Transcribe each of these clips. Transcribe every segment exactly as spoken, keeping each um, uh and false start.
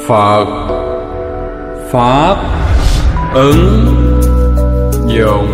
Phật Pháp ứng dụng.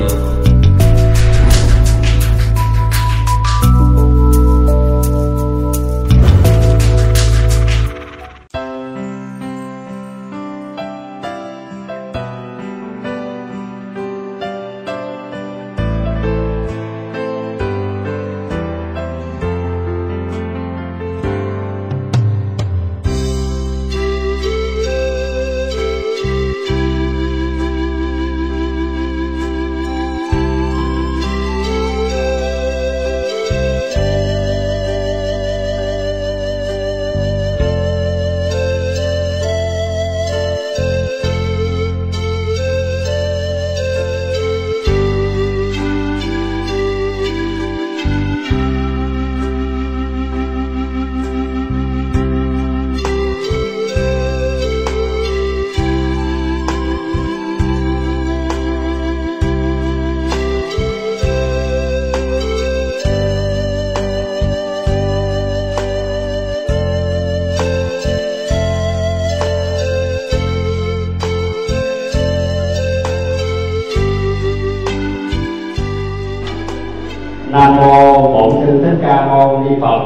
Nam mô Bổn Sư Thích Ca Mâu Ni Phật.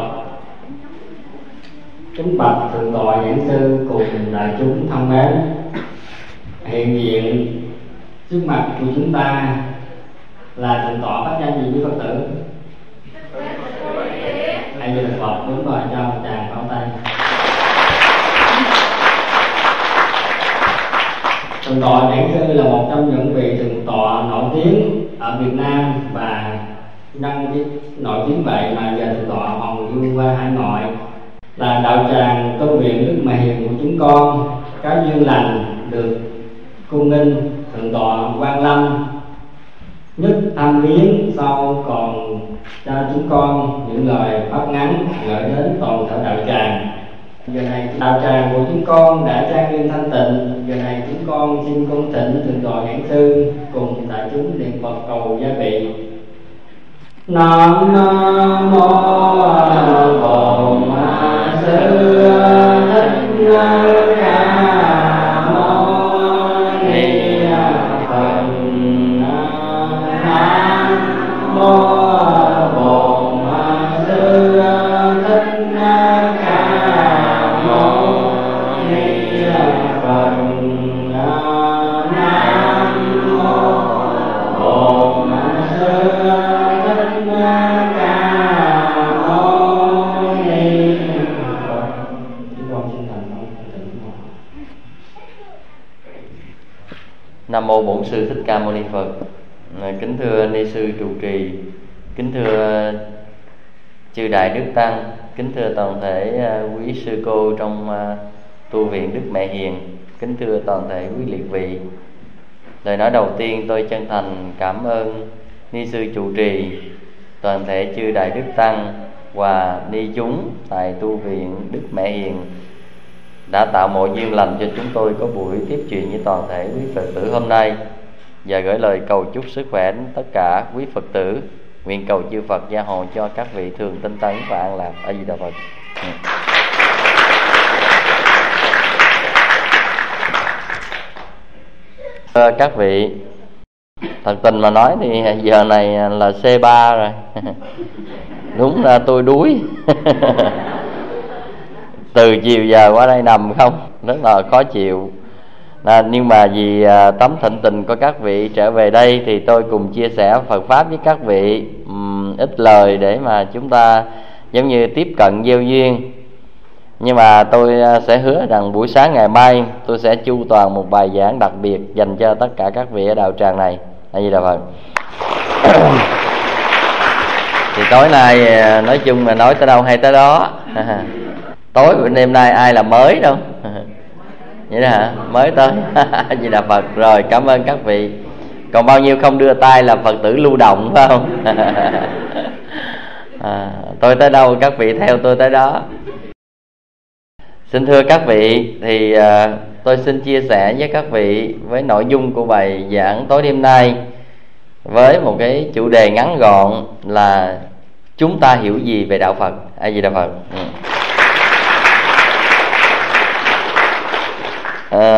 Kính bạch thượng tọa giảng sư cùng đại chúng thân mến, hiện diện trước mặt của chúng ta là thượng tọa pháp danh gì với Phật tử? A Di Đà Phật. Đúng rồi, cho một tràng pháo tay. Thượng tọa giảng sư là một trong những vị thượng tọa nổi tiếng ở Việt Nam, và nhân nổi tiếng vậy mà giờ thượng tọa hồng du qua hải ngoại, là đạo tràng tu viện Đức Mẹ Hiền của chúng con có duyên lành được cung nghinh thượng tọa Quang Lâm nhất thăm viếng, sau còn cho chúng con những lời pháp ngắn gửi đến toàn thể đạo tràng. Giờ này đạo tràng của chúng con đã trang nghiêm thanh tịnh. Giờ này chúng con xin cung thỉnh thượng tọa giảng sư cùng đại chúng niệm Phật cầu gia vị. Nam mô Bổn Sư Thích Ca Mâu Ni Phật. Nam mô Bổn Sư Thích Ca Mâu Ni Phật. Nam mô Bổn Sư Nam mô Bổn Sư Thích Ca Mâu Ni Phật. Kính thưa ni sư trụ trì, kính thưa chư đại đức tăng, kính thưa toàn thể quý sư cô trong tu viện Đức Mẹ Hiền, kính thưa toàn thể quý liệt vị. Lời nói đầu tiên tôi chân thành cảm ơn ni sư trụ trì, toàn thể chư đại đức tăng và ni chúng tại tu viện Đức Mẹ Hiền đã tạo mọi duyên lành cho chúng tôi có buổi tiếp chuyện với toàn thể quý Phật tử hôm nay, và gửi lời cầu chúc sức khỏe đến tất cả quý Phật tử. Nguyện cầu chư Phật gia hộ cho các vị thường tinh tấn và an lạc. A Di Đà Phật. Ừ. Các vị, thật tình mà nói thì giờ này là C ba rồi. Đúng là tôi đuối. Từ chiều giờ qua đây nằm không, rất là khó chịu. À, nhưng mà vì à, tấm thịnh tình của các vị trở về đây thì tôi cùng chia sẻ Phật Pháp với các vị um, ít lời để mà chúng ta giống như tiếp cận gieo duyên. Nhưng mà tôi à, sẽ hứa rằng buổi sáng ngày mai tôi sẽ chu toàn một bài giảng đặc biệt dành cho tất cả các vị ở đạo tràng này. A Di Đà Phật. Thì tối nay nói chung là nói tới đâu hay tới đó. Tối của đêm nay ai là mới đâu. Vậy đó hả? Mới tới. Vậy là Phật. Rồi, cảm ơn các vị. Còn bao nhiêu không đưa tay là Phật tử lưu động, phải không? À, tôi tới đâu các vị theo tôi tới đó. Xin thưa các vị, thì à, tôi xin chia sẻ với các vị với nội dung của bài giảng tối đêm nay, với một cái chủ đề ngắn gọn là chúng ta hiểu gì về đạo Phật. A Di Đà Phật. Ừ.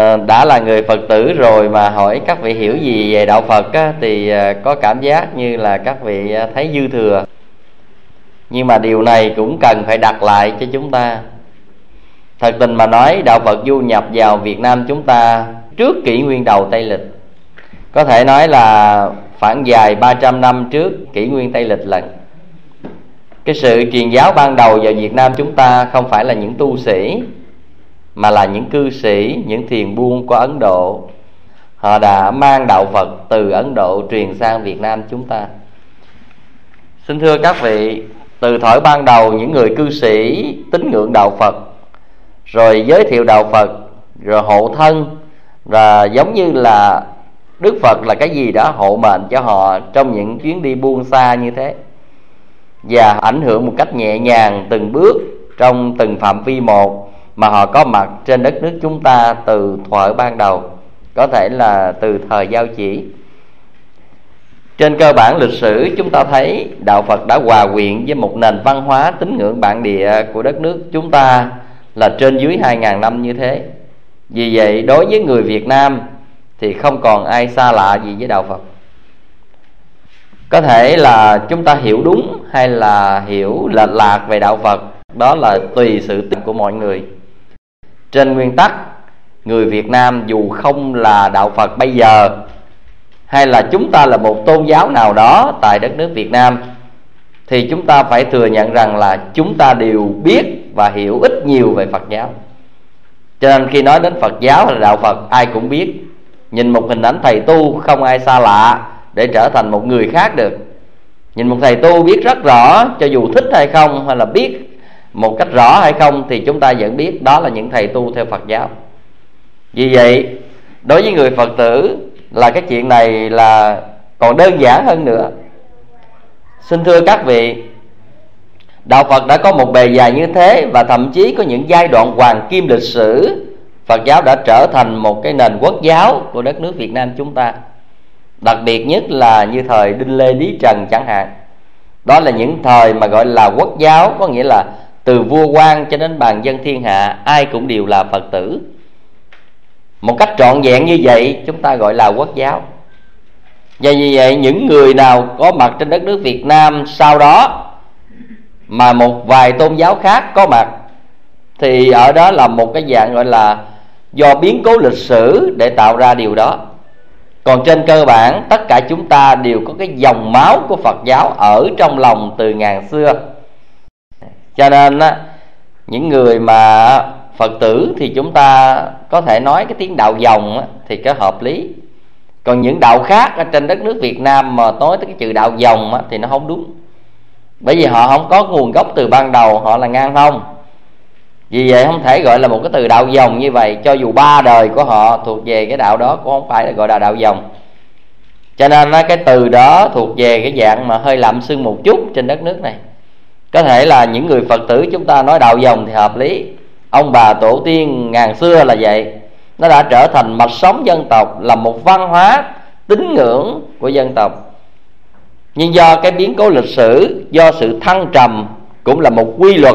đã là người Phật tử rồi mà hỏi các vị hiểu gì về đạo Phật á, thì có cảm giác như là các vị thấy dư thừa. Nhưng mà điều này cũng cần phải đặt lại cho chúng ta. Thật tình mà nói, đạo Phật du nhập vào Việt Nam chúng ta trước kỷ nguyên đầu Tây Lịch, có thể nói là khoảng dài ba trăm năm trước kỷ nguyên Tây Lịch lận. Cái sự truyền giáo ban đầu vào Việt Nam chúng ta không phải là những tu sĩ, mà là những cư sĩ, những thiền buôn của Ấn Độ. Họ đã mang đạo Phật từ Ấn Độ truyền sang Việt Nam chúng ta. Xin thưa các vị, từ thời ban đầu những người cư sĩ tín ngưỡng đạo Phật, rồi giới thiệu đạo Phật, rồi hộ thân, và giống như là Đức Phật là cái gì đó hộ mệnh cho họ trong những chuyến đi buông xa như thế, và ảnh hưởng một cách nhẹ nhàng từng bước trong từng phạm vi một mà họ có mặt trên đất nước chúng ta từ thuở ban đầu, có thể là từ thời giao chỉ. Trên cơ bản lịch sử chúng ta thấy đạo Phật đã hòa quyện với một nền văn hóa tín ngưỡng bản địa của đất nước chúng ta là trên dưới hai nghìn năm như thế. Vì vậy đối với người Việt Nam thì không còn ai xa lạ gì với đạo Phật. Có thể là chúng ta hiểu đúng hay là hiểu lệch lạc về đạo Phật, đó là tùy sự tin của mọi người. Trên nguyên tắc, người Việt Nam dù không là đạo Phật bây giờ, hay là chúng ta là một tôn giáo nào đó tại đất nước Việt Nam, thì chúng ta phải thừa nhận rằng là chúng ta đều biết và hiểu ít nhiều về Phật giáo. Cho nên khi nói đến Phật giáo hay là đạo Phật, ai cũng biết. Nhìn một hình ảnh thầy tu không ai xa lạ để trở thành một người khác được. Nhìn một thầy tu biết rất rõ, cho dù thích hay không, hay là biết một cách rõ hay không, thì chúng ta vẫn biết đó là những thầy tu theo Phật giáo. Vì vậy đối với người Phật tử là cái chuyện này là còn đơn giản hơn nữa. Xin thưa các vị, đạo Phật đã có một bề dày như thế, và thậm chí có những giai đoạn hoàng kim lịch sử, Phật giáo đã trở thành một cái nền quốc giáo của đất nước Việt Nam chúng ta. Đặc biệt nhất là như thời Đinh Lê Lý Trần chẳng hạn. Đó là những thời mà gọi là quốc giáo, có nghĩa là từ vua quan cho đến bàn dân thiên hạ, ai cũng đều là Phật tử. Một cách trọn vẹn như vậy chúng ta gọi là quốc giáo. Và vì vậy những người nào có mặt trên đất nước Việt Nam sau đó mà một vài tôn giáo khác có mặt, thì ở đó là một cái dạng gọi là do biến cố lịch sử để tạo ra điều đó. Còn trên cơ bản tất cả chúng ta đều có cái dòng máu của Phật giáo ở trong lòng từ ngàn xưa. Cho nên á, những người mà Phật tử thì chúng ta có thể nói cái tiếng đạo dòng á, thì có hợp lý. Còn những đạo khác ở trên đất nước Việt Nam mà nói tới cái chữ đạo dòng á, thì nó không đúng. Bởi vì họ không có nguồn gốc từ ban đầu, họ là ngang hông. Vì vậy không thể gọi là một cái từ đạo dòng như vậy. Cho dù ba đời của họ thuộc về cái đạo đó cũng không phải là gọi là đạo dòng. Cho nên cái từ đó thuộc về cái dạng mà hơi lạm xưng một chút trên đất nước này. Có thể là những người Phật tử chúng ta nói đạo dòng thì hợp lý. Ông bà tổ tiên ngàn xưa là vậy. Nó đã trở thành mạch sống dân tộc, là một văn hóa tín ngưỡng của dân tộc. Nhưng do cái biến cố lịch sử, do sự thăng trầm cũng là một quy luật.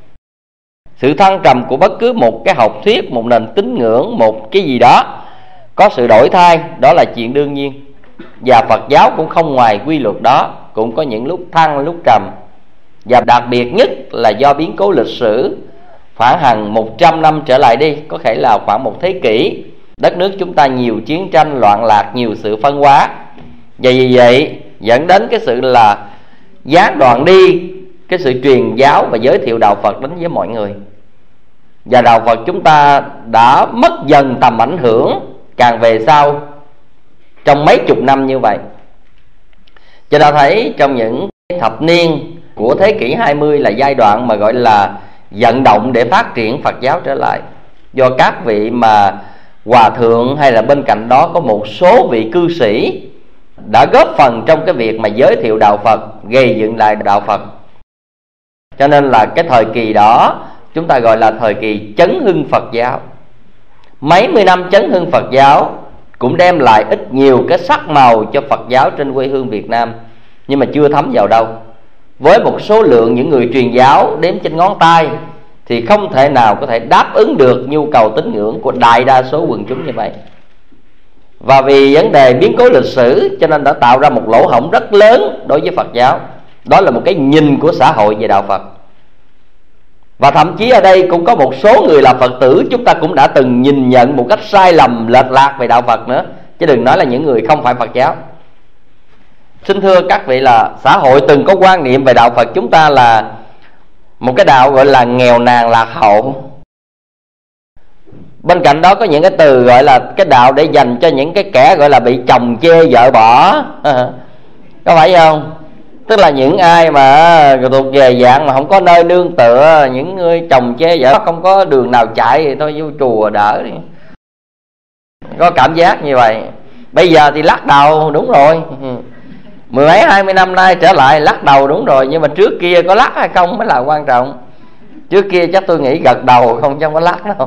Sự thăng trầm của bất cứ một cái học thuyết, một nền tín ngưỡng, một cái gì đó có sự đổi thay, đó là chuyện đương nhiên. Và Phật giáo cũng không ngoài quy luật đó, cũng có những lúc thăng lúc trầm. Và đặc biệt nhất là do biến cố lịch sử khoảng hàng một trăm năm trở lại đi, có thể là khoảng một thế kỷ, đất nước chúng ta nhiều chiến tranh loạn lạc, nhiều sự phân hóa. Và vì vậy dẫn đến cái sự là gián đoạn đi cái sự truyền giáo và giới thiệu đạo Phật đến với mọi người. Và đạo Phật chúng ta đã mất dần tầm ảnh hưởng càng về sau trong mấy chục năm như vậy. Cho ta thấy trong những thập niên của thế kỷ hai mươi là giai đoạn mà gọi là vận động để phát triển Phật giáo trở lại. Do các vị mà hòa thượng hay là bên cạnh đó có một số vị cư sĩ đã góp phần trong cái việc mà giới thiệu đạo Phật, gây dựng lại đạo Phật. Cho nên là cái thời kỳ đó chúng ta gọi là thời kỳ chấn hưng Phật giáo. Mấy mươi năm chấn hưng Phật giáo cũng đem lại ít nhiều cái sắc màu cho Phật giáo trên quê hương Việt Nam, nhưng mà chưa thấm vào đâu. Với một số lượng những người truyền giáo đếm trên ngón tay, thì không thể nào có thể đáp ứng được nhu cầu tín ngưỡng của đại đa số quần chúng như vậy. Và vì vấn đề biến cố lịch sử cho nên đã tạo ra một lỗ hổng rất lớn đối với Phật giáo. Đó là một cái nhìn của xã hội về đạo Phật. Và thậm chí ở đây cũng có một số người là Phật tử, chúng ta cũng đã từng nhìn nhận một cách sai lầm lệch lạc về đạo Phật nữa, chứ đừng nói là những người không phải Phật giáo. Xin thưa các vị là xã hội từng có quan niệm về đạo Phật chúng ta là một cái đạo gọi là nghèo nàn lạc hậu. Bên cạnh đó có những cái từ gọi là cái đạo để dành cho những cái kẻ gọi là bị chồng chê vợ bỏ. Có phải không? Tức là những ai mà thuộc về dạng mà không có nơi nương tựa, những người chồng chê vợ không có đường nào chạy thì thôi vô chùa đỡ đi. Có cảm giác như vậy. Bây giờ thì lắc đầu, đúng rồi, mười mấy hai mươi năm nay trở lại lắc đầu, đúng rồi. Nhưng mà trước kia có lắc hay không mới là quan trọng. Trước kia chắc tôi nghĩ gật đầu không chứ không có lắc đâu.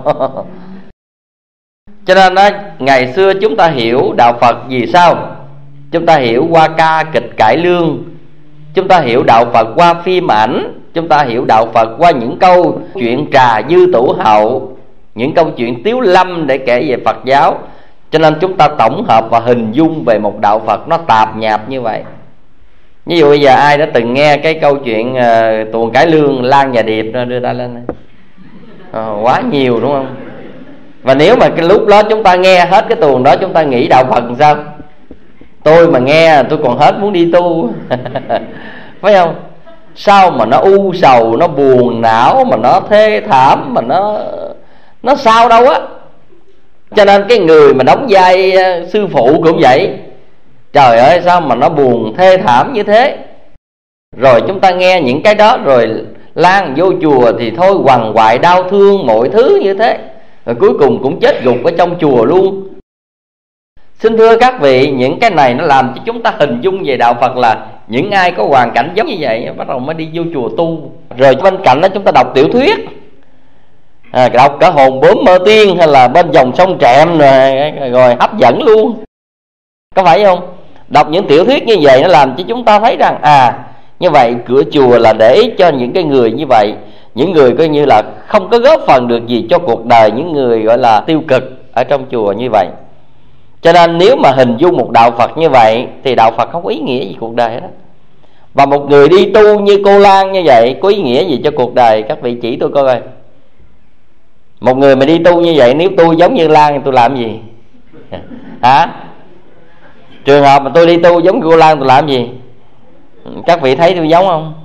Cho nên đó, ngày xưa chúng ta hiểu đạo Phật vì sao? Chúng ta hiểu qua ca kịch cải lương, chúng ta hiểu đạo Phật qua phim ảnh, chúng ta hiểu đạo Phật qua những câu chuyện trà dư tủ hậu, những câu chuyện tiếu lâm để kể về Phật giáo. Cho nên chúng ta tổng hợp và hình dung về một đạo Phật nó tạp nhạp như vậy. Ví dụ bây giờ ai đã từng nghe cái câu chuyện uh, tuồng cải lương Lan và Điệp đó, đưa ra lên uh, quá nhiều đúng không? Và nếu mà cái lúc đó chúng ta nghe hết cái tuồng đó, chúng ta nghĩ đạo Phật làm sao? Tôi mà nghe tôi còn hết muốn đi tu. Phải không? Sao mà nó u sầu, nó buồn não, mà nó thê thảm, mà nó Nó sao đâu á. Cho nên cái người mà đóng vai sư phụ cũng vậy. Trời ơi sao mà nó buồn thê thảm như thế. Rồi chúng ta nghe những cái đó rồi lan vô chùa thì thôi quằn quại đau thương mọi thứ như thế, rồi cuối cùng cũng chết gục ở trong chùa luôn. Xin thưa các vị, những cái này nó làm cho chúng ta hình dung về đạo Phật là những ai có hoàn cảnh giống như vậy bắt đầu mới đi vô chùa tu. Rồi bên cạnh đó chúng ta đọc tiểu thuyết, à, đọc cả Hồn Bướm Mơ Tiên hay là Bên Dòng Sông Trẹm rồi, rồi hấp dẫn luôn. Có phải không? Đọc những tiểu thuyết như vậy nó làm cho chúng ta thấy rằng à, như vậy cửa chùa là để cho những cái người như vậy, những người coi như là không có góp phần được gì cho cuộc đời, những người gọi là tiêu cực ở trong chùa như vậy. Cho nên nếu mà hình dung một đạo Phật như vậy thì đạo Phật không có ý nghĩa gì cuộc đời đó. Và một người đi tu như cô Lan như vậy có ý nghĩa gì cho cuộc đời? Các vị chỉ tôi coi coi. Một người mà đi tu như vậy, nếu tôi giống như Lan thì tôi làm gì? Hả? Trường hợp mà tôi đi tu giống cô Lan tôi làm gì? Các vị thấy tôi giống không?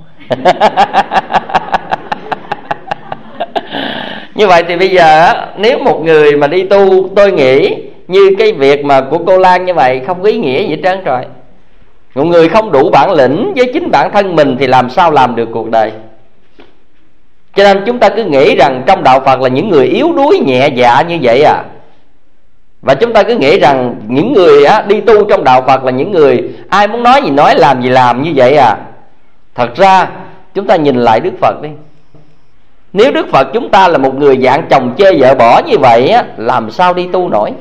Như vậy thì bây giờ nếu một người mà đi tu, tôi nghĩ như cái việc mà của cô Lan như vậy không có ý nghĩa gì trơn trọi. Một người không đủ bản lĩnh với chính bản thân mình thì làm sao làm được cuộc đời. Cho nên chúng ta cứ nghĩ rằng trong đạo Phật là những người yếu đuối nhẹ dạ như vậy à. Và chúng ta cứ nghĩ rằng những người á, đi tu trong đạo Phật là những người ai muốn nói gì nói, làm gì làm như vậy à. Thật ra chúng ta nhìn lại Đức Phật đi. Nếu Đức Phật chúng ta là một người dạng chồng chê vợ bỏ như vậy á, làm sao đi tu nổi?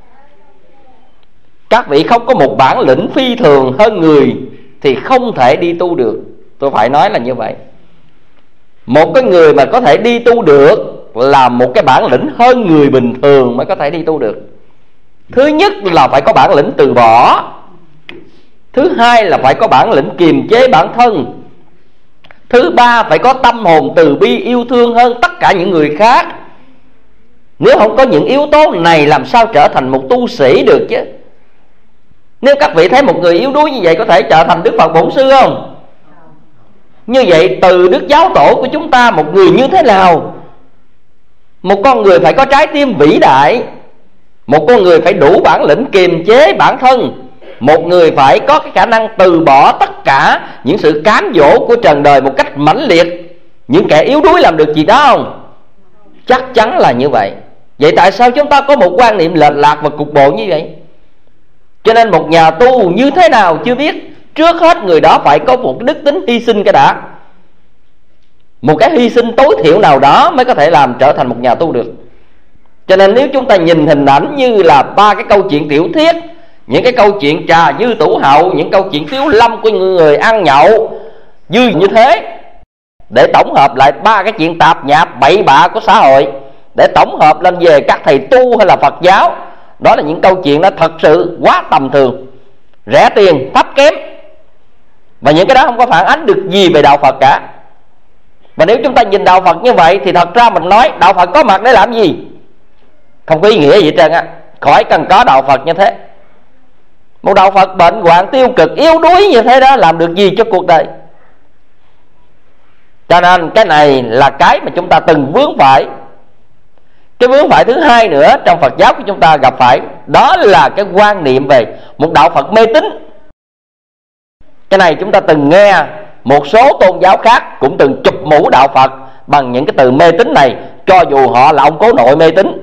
Các vị không có một bản lĩnh phi thường hơn người thì không thể đi tu được. Tôi phải nói là như vậy. Một cái người mà có thể đi tu được là một cái bản lĩnh hơn người bình thường mới có thể đi tu được. Thứ nhất là phải có bản lĩnh từ bỏ. Thứ hai là phải có bản lĩnh kiềm chế bản thân. Thứ ba phải có tâm hồn từ bi yêu thương hơn tất cả những người khác. Nếu không có những yếu tố này làm sao trở thành một tu sĩ được chứ? Nếu các vị thấy một người yếu đuối như vậy có thể trở thành Đức Phật Bổn Sư không? Như vậy từ Đức Giáo Tổ của chúng ta, một người như thế nào? Một con người phải có trái tim vĩ đại, một con người phải đủ bản lĩnh kiềm chế bản thân, một người phải có cái khả năng từ bỏ tất cả những sự cám dỗ của trần đời một cách mãnh liệt. Những kẻ yếu đuối làm được gì đó không? Chắc chắn là như vậy. Vậy tại sao chúng ta có một quan niệm lệch lạc và cục bộ như vậy? Cho nên một nhà tu như thế nào chưa biết. Trước hết người đó phải có một đức tính hy sinh cái đã. Một cái hy sinh tối thiểu nào đó mới có thể làm trở thành một nhà tu được. Cho nên nếu chúng ta nhìn hình ảnh như là ba cái câu chuyện tiểu thuyết, những cái câu chuyện trà dư tủ hậu, những câu chuyện tiếu lâm của người ăn nhậu dư như thế, để tổng hợp lại ba cái chuyện tạp nhạp bậy bạ của xã hội, để tổng hợp lên về các thầy tu hay là Phật giáo. Đó là những câu chuyện đó thật sự quá tầm thường, rẻ tiền, thấp kém, và những cái đó không có phản ánh được gì về đạo Phật cả. Và nếu chúng ta nhìn đạo Phật như vậy thì thật ra mình nói đạo Phật có mặt để làm gì? Không có ý nghĩa gì hết trơn á. Khỏi cần có đạo Phật như thế. Một đạo Phật bệnh hoạn tiêu cực yếu đuối như thế đó làm được gì cho cuộc đời? Cho nên cái này là cái mà chúng ta từng vướng phải. Cái vướng phải thứ hai nữa trong Phật giáo của chúng ta gặp phải, đó là cái quan niệm về một đạo Phật mê tín. Cái này chúng ta từng nghe một số tôn giáo khác cũng từng chụp mũ đạo Phật bằng những cái từ mê tín này, cho dù họ là ông cố nội mê tín.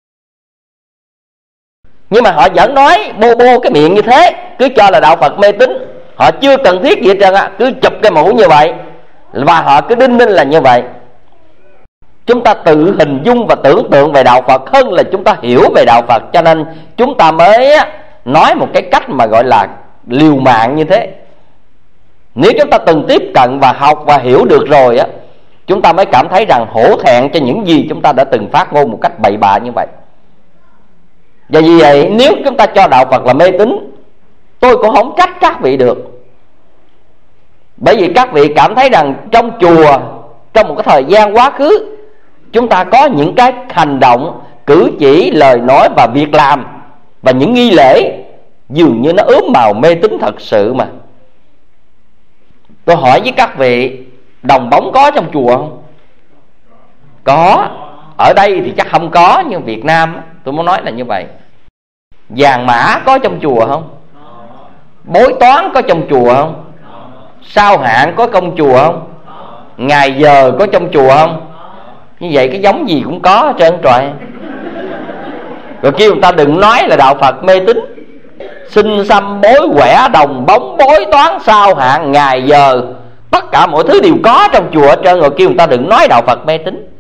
Nhưng mà họ vẫn nói bô bô cái miệng như thế, cứ cho là đạo Phật mê tín. Họ chưa cần thiết gì hết trơn á, cứ chụp cái mũ như vậy, và họ cứ đinh ninh là như vậy. Chúng ta tự hình dung và tưởng tượng về đạo Phật hơn là chúng ta hiểu về đạo Phật. Cho nên chúng ta mới nói một cái cách mà gọi là liều mạng như thế. Nếu chúng ta từng tiếp cận và học và hiểu được rồi á, chúng ta mới cảm thấy rằng hổ thẹn cho những gì chúng ta đã từng phát ngôn một cách bậy bạ như vậy. Và vì vậy nếu chúng ta cho đạo Phật là mê tín, tôi cũng không trách các vị được. Bởi vì các vị cảm thấy rằng trong chùa, trong một cái thời gian quá khứ, chúng ta có những cái hành động, cử chỉ, lời nói và việc làm, và những nghi lễ dường như nó ướm màu mê tín thật sự mà. Tôi hỏi với các vị, đồng bóng có trong chùa không? Có. Ở đây thì chắc không có, nhưng Việt Nam tôi muốn nói là như vậy. Vàng mã có trong chùa không? Bói toán có trong chùa không? Sao hạn có trong chùa không? Ngày giờ có trong chùa không? Như vậy cái giống gì cũng có hết trơn trời. Rồi kêu người ta đừng nói là đạo Phật mê tín. Sinh xăm bói quẻ đồng bóng bói toán sao hạn ngày giờ, tất cả mọi thứ đều có trong chùa hết trơn. Rồi kêu người ta đừng nói đạo Phật mê tín.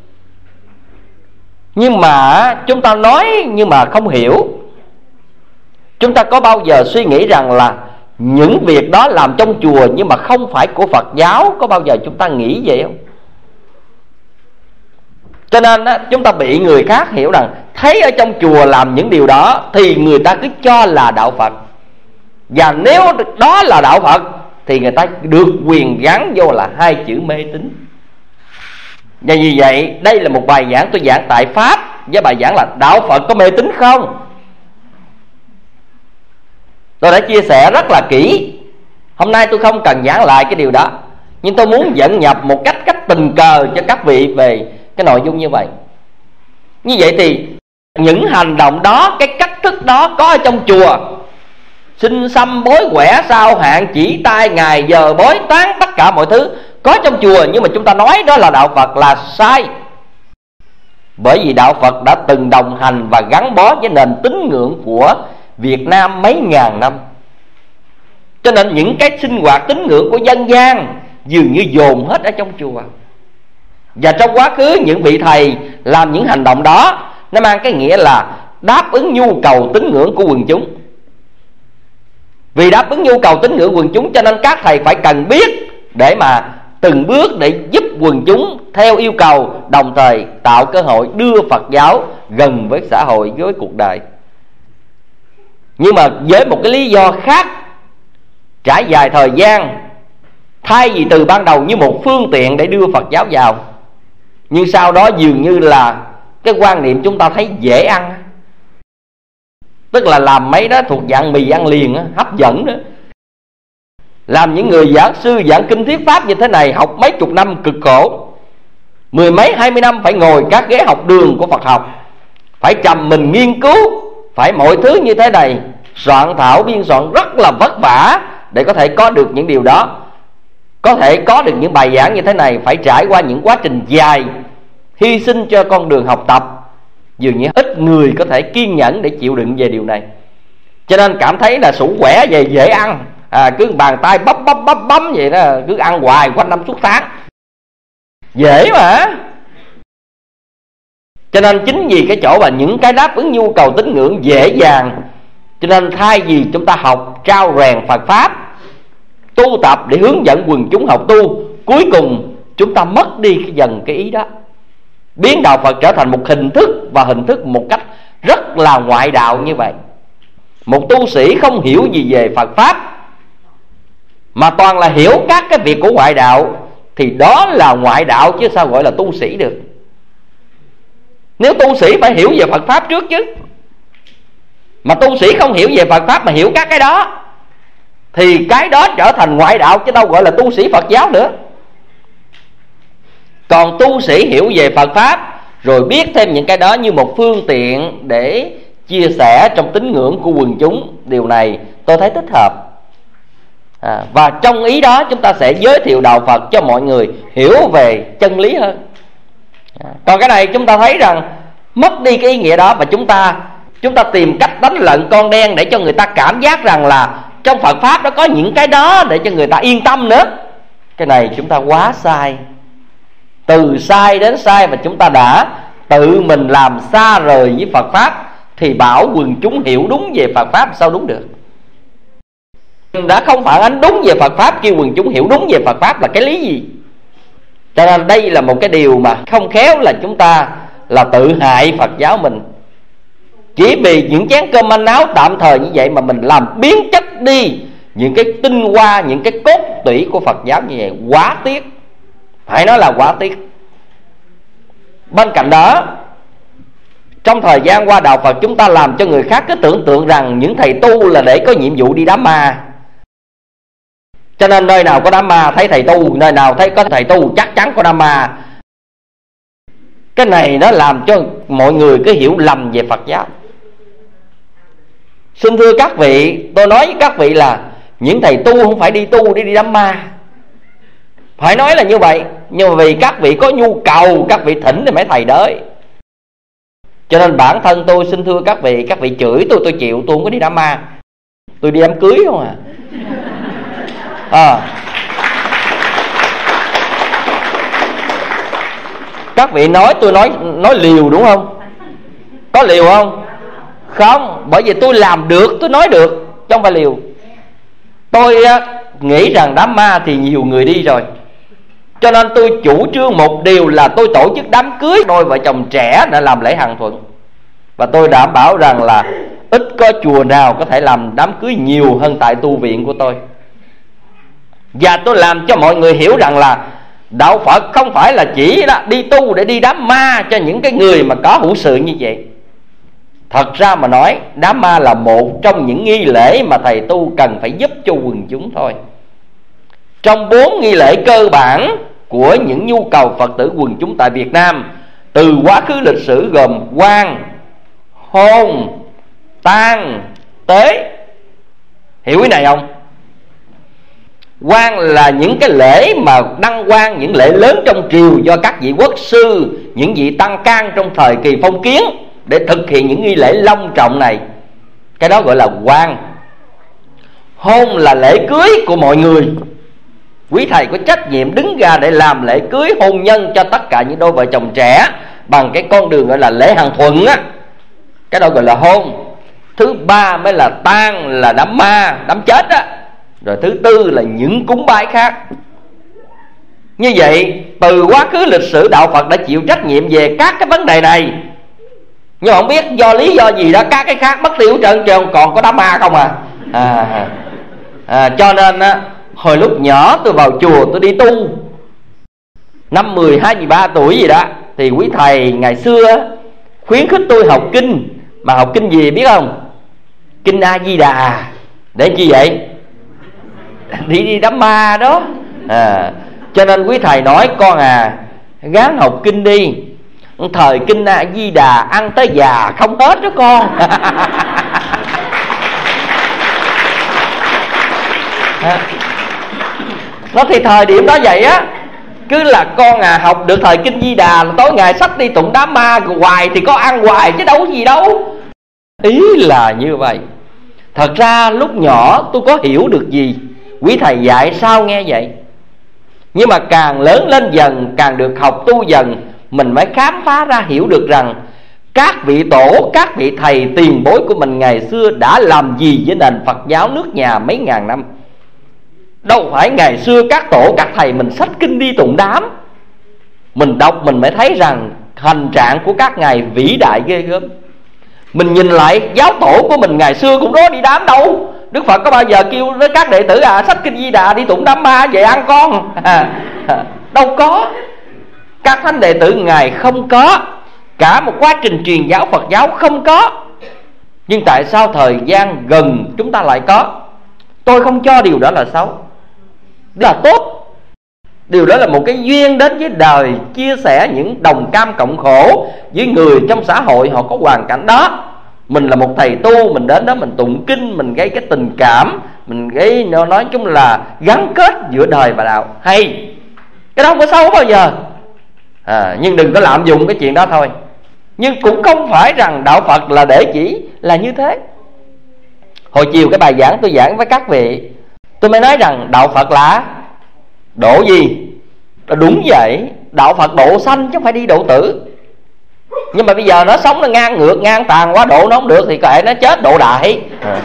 Nhưng mà chúng ta nói nhưng mà không hiểu. Chúng ta có bao giờ suy nghĩ rằng là những việc đó làm trong chùa nhưng mà không phải của Phật giáo? Có bao giờ chúng ta nghĩ vậy không? Cho nên á, chúng ta bị người khác hiểu rằng thấy ở trong chùa làm những điều đó thì người ta cứ cho là đạo Phật. Và nếu đó là đạo Phật thì người ta được quyền gắn vô là hai chữ mê tín. Và vì vậy đây là một bài giảng tôi giảng tại Pháp, với bài giảng là đạo Phật có mê tín không? Tôi đã chia sẻ rất là kỹ. Hôm nay tôi không cần giảng lại cái điều đó, nhưng tôi muốn dẫn nhập một cách cách tình cờ cho các vị về cái nội dung như vậy. Như vậy thì những hành động đó, cái cách thức đó có ở trong chùa. Sinh xăm bói quẻ sao hạn chỉ tay ngày giờ bói toán, tất cả mọi thứ có trong chùa, nhưng mà chúng ta nói đó là đạo Phật là sai. Bởi vì đạo Phật đã từng đồng hành và gắn bó với nền tín ngưỡng của Việt Nam mấy ngàn năm. Cho nên những cái sinh hoạt tín ngưỡng của dân gian dường như dồn hết ở trong chùa. Và trong quá khứ những vị thầy làm những hành động đó, nó mang cái nghĩa là đáp ứng nhu cầu tín ngưỡng của quần chúng. Vì đáp ứng nhu cầu tín ngưỡng quần chúng cho nên các thầy phải cần biết để mà từng bước để giúp quần chúng theo yêu cầu, đồng thời tạo cơ hội đưa Phật giáo gần với xã hội, với cuộc đời. Nhưng mà với một cái lý do khác, trải dài thời gian, thay vì từ ban đầu như một phương tiện để đưa Phật giáo vào, nhưng sau đó dường như là cái quan niệm chúng ta thấy dễ ăn, tức là làm mấy đó thuộc dạng mì ăn liền đó, hấp dẫn đó. Làm những người giảng sư giảng kinh thuyết pháp như thế này, học mấy chục năm cực khổ, mười mấy hai mươi năm phải ngồi các ghế học đường của Phật học, phải trầm mình nghiên cứu, phải mọi thứ như thế này, soạn thảo biên soạn rất là vất vả để có thể có được những điều đó. Có thể có được những bài giảng như thế này phải trải qua những quá trình dài, hy sinh cho con đường học tập. Dường như ít người có thể kiên nhẫn để chịu đựng về điều này. Cho nên cảm thấy là sủ quẻ về dễ ăn, à, cứ bàn tay bấm bấm bấm bấm vậy đó, cứ ăn hoài quanh năm suốt tháng, dễ mà. Cho nên chính vì cái chỗ và những cái đáp ứng nhu cầu tín ngưỡng dễ dàng, cho nên thay vì chúng ta học trao rèn Phật pháp, tu tập để hướng dẫn quần chúng học tu, cuối cùng chúng ta mất đi dần cái ý đó, biến đạo Phật trở thành một hình thức, và hình thức một cách rất là ngoại đạo như vậy. Một tu sĩ không hiểu gì về Phật Pháp mà toàn là hiểu các cái việc của ngoại đạo thì đó là ngoại đạo chứ sao gọi là tu sĩ được. Nếu tu sĩ phải hiểu về Phật Pháp trước chứ. Mà tu sĩ không hiểu về Phật Pháp mà hiểu các cái đó thì cái đó trở thành ngoại đạo chứ đâu gọi là tu sĩ Phật giáo nữa. Còn tu sĩ hiểu về Phật Pháp rồi biết thêm những cái đó như một phương tiện để chia sẻ trong tín ngưỡng của quần chúng, điều này tôi thấy thích hợp. à, Và trong ý đó chúng ta sẽ giới thiệu đạo Phật cho mọi người hiểu về chân lý hơn. à, Còn cái này chúng ta thấy rằng mất đi cái ý nghĩa đó, và chúng ta Chúng ta tìm cách đánh lận con đen để cho người ta cảm giác rằng là trong Phật Pháp nó có những cái đó để cho người ta yên tâm nữa. Cái này chúng ta quá sai. Từ sai đến sai, và chúng ta đã tự mình làm xa rời với Phật Pháp thì bảo quần chúng hiểu đúng về Phật Pháp sao đúng được. Đã không phản ánh đúng về Phật Pháp, kêu quần chúng hiểu đúng về Phật Pháp là cái lý gì? Cho nên đây là một cái điều mà không khéo là chúng ta là tự hại Phật giáo mình. Chỉ vì những chén cơm manh áo tạm thời như vậy mà mình làm biến chất đi những cái tinh hoa, những cái cốt tủy của Phật giáo như vậy. Quá tiếc, phải nói là quá tiếc. Bên cạnh đó, trong thời gian qua đạo Phật chúng ta làm cho người khác cứ tưởng tượng rằng những thầy tu là để có nhiệm vụ đi đám ma. Cho nên nơi nào có đám ma thấy thầy tu, nơi nào thấy có thầy tu chắc chắn có đám ma. Cái này nó làm cho mọi người cứ hiểu lầm về Phật giáo. Xin thưa các vị, tôi nói với các vị là những thầy tu không phải đi tu để đi đám ma. Phải nói là như vậy. Nhưng mà vì các vị có nhu cầu, các vị thỉnh thì mấy thầy đới. Cho nên bản thân tôi xin thưa các vị, các vị chửi tôi tôi chịu, tôi không có đi đám ma. Tôi đi đám cưới không à. à. Các vị nói tôi nói nói liều đúng không? Có liều không? Không, bởi vì tôi làm được, tôi nói được, chứ không phải liều. Tôi á, nghĩ rằng đám ma thì nhiều người đi rồi, cho nên tôi chủ trương một điều là tôi tổ chức đám cưới đôi vợ chồng trẻ để làm lễ hằng thuận. Và tôi đảm bảo rằng là ít có chùa nào có thể làm đám cưới nhiều hơn tại tu viện của tôi. Và tôi làm cho mọi người hiểu rằng là đạo Phật không phải là chỉ là đi tu để đi đám ma cho những cái người mà có hữu sự như vậy. Thật ra mà nói, đám ma là một trong những nghi lễ mà thầy tu cần phải giúp cho quần chúng thôi. Trong bốn nghi lễ cơ bản của những nhu cầu Phật tử quần chúng tại Việt Nam từ quá khứ lịch sử gồm quan, hôn, tang, tế. Hiểu ý này không? Quan là những cái lễ mà đăng quang, những lễ lớn trong triều do các vị quốc sư, những vị tăng can trong thời kỳ phong kiến để thực hiện những nghi lễ long trọng này. Cái đó gọi là quan. Hôn là lễ cưới của mọi người. Quý thầy có trách nhiệm đứng ra để làm lễ cưới hôn nhân cho tất cả những đôi vợ chồng trẻ bằng cái con đường gọi là lễ hằng thuận á. Cái đó gọi là hôn. Thứ ba mới là tang, là đám ma, đám chết á. Rồi thứ tư là những cúng bái khác. Như vậy từ quá khứ lịch sử đạo Phật đã chịu trách nhiệm về các cái vấn đề này. Nhưng mà không biết do lý do gì đó các cái khác mất tiêu trơn trơn, còn có đám ma không à. à, à Cho nên á, hồi lúc nhỏ tôi vào chùa tôi đi tu, năm mười hai, mười ba tuổi gì đó, thì quý thầy ngày xưa khuyến khích tôi học kinh. Mà học kinh gì biết không? Kinh A Di Đà. Để chi vậy? Đi đi đám ma đó. à, Cho nên quý thầy nói con à, gắng học kinh đi. Thời kinh A Di Đà ăn tới già không hết đó con. Nó thì thời điểm đó vậy á, cứ là con à học được thời kinh Di Đà là tối ngày sách đi tụng đám ma hoài thì có ăn hoài chứ đâu có gì đâu. Ý là như vậy. Thật ra lúc nhỏ tôi có hiểu được gì, quý thầy dạy sao nghe vậy. Nhưng mà càng lớn lên dần, càng được học tu dần, mình mới khám phá ra hiểu được rằng các vị tổ, các vị thầy tiền bối của mình ngày xưa đã làm gì với nền Phật giáo nước nhà mấy ngàn năm. Đâu phải ngày xưa các tổ các thầy mình xách kinh đi tụng đám. Mình đọc mình mới thấy rằng hành trạng của các ngài vĩ đại ghê gớm. Mình nhìn lại giáo tổ của mình ngày xưa cũng có đi đám đâu. Đức Phật có bao giờ kêu với các đệ tử à xách kinh Di Đà đi tụng đám ma về ăn con à, à, đâu có. Các thánh đệ tử ngài không có. Cả một quá trình truyền giáo Phật giáo không có. Nhưng tại sao thời gian gần chúng ta lại có? Tôi không cho điều đó là xấu, là tốt. Điều đó là một cái duyên đến với đời, chia sẻ những đồng cam cộng khổ với người trong xã hội họ có hoàn cảnh đó. Mình là một thầy tu, mình đến đó mình tụng kinh, mình gây cái tình cảm, mình gây nó nói chung là gắn kết giữa đời và đạo. Hay, cái đó không có xấu bao giờ à, nhưng đừng có lạm dụng cái chuyện đó thôi. Nhưng cũng không phải rằng đạo Phật là để chỉ là như thế. Hồi chiều cái bài giảng tôi giảng với các vị, tôi mới nói rằng đạo Phật là độ gì? Đúng vậy, đạo Phật độ sanh chứ không phải đi độ tử. Nhưng mà bây giờ nó sống nó ngang ngược, ngang tàn quá, độ nó không được thì kệ nó chết độ đại à.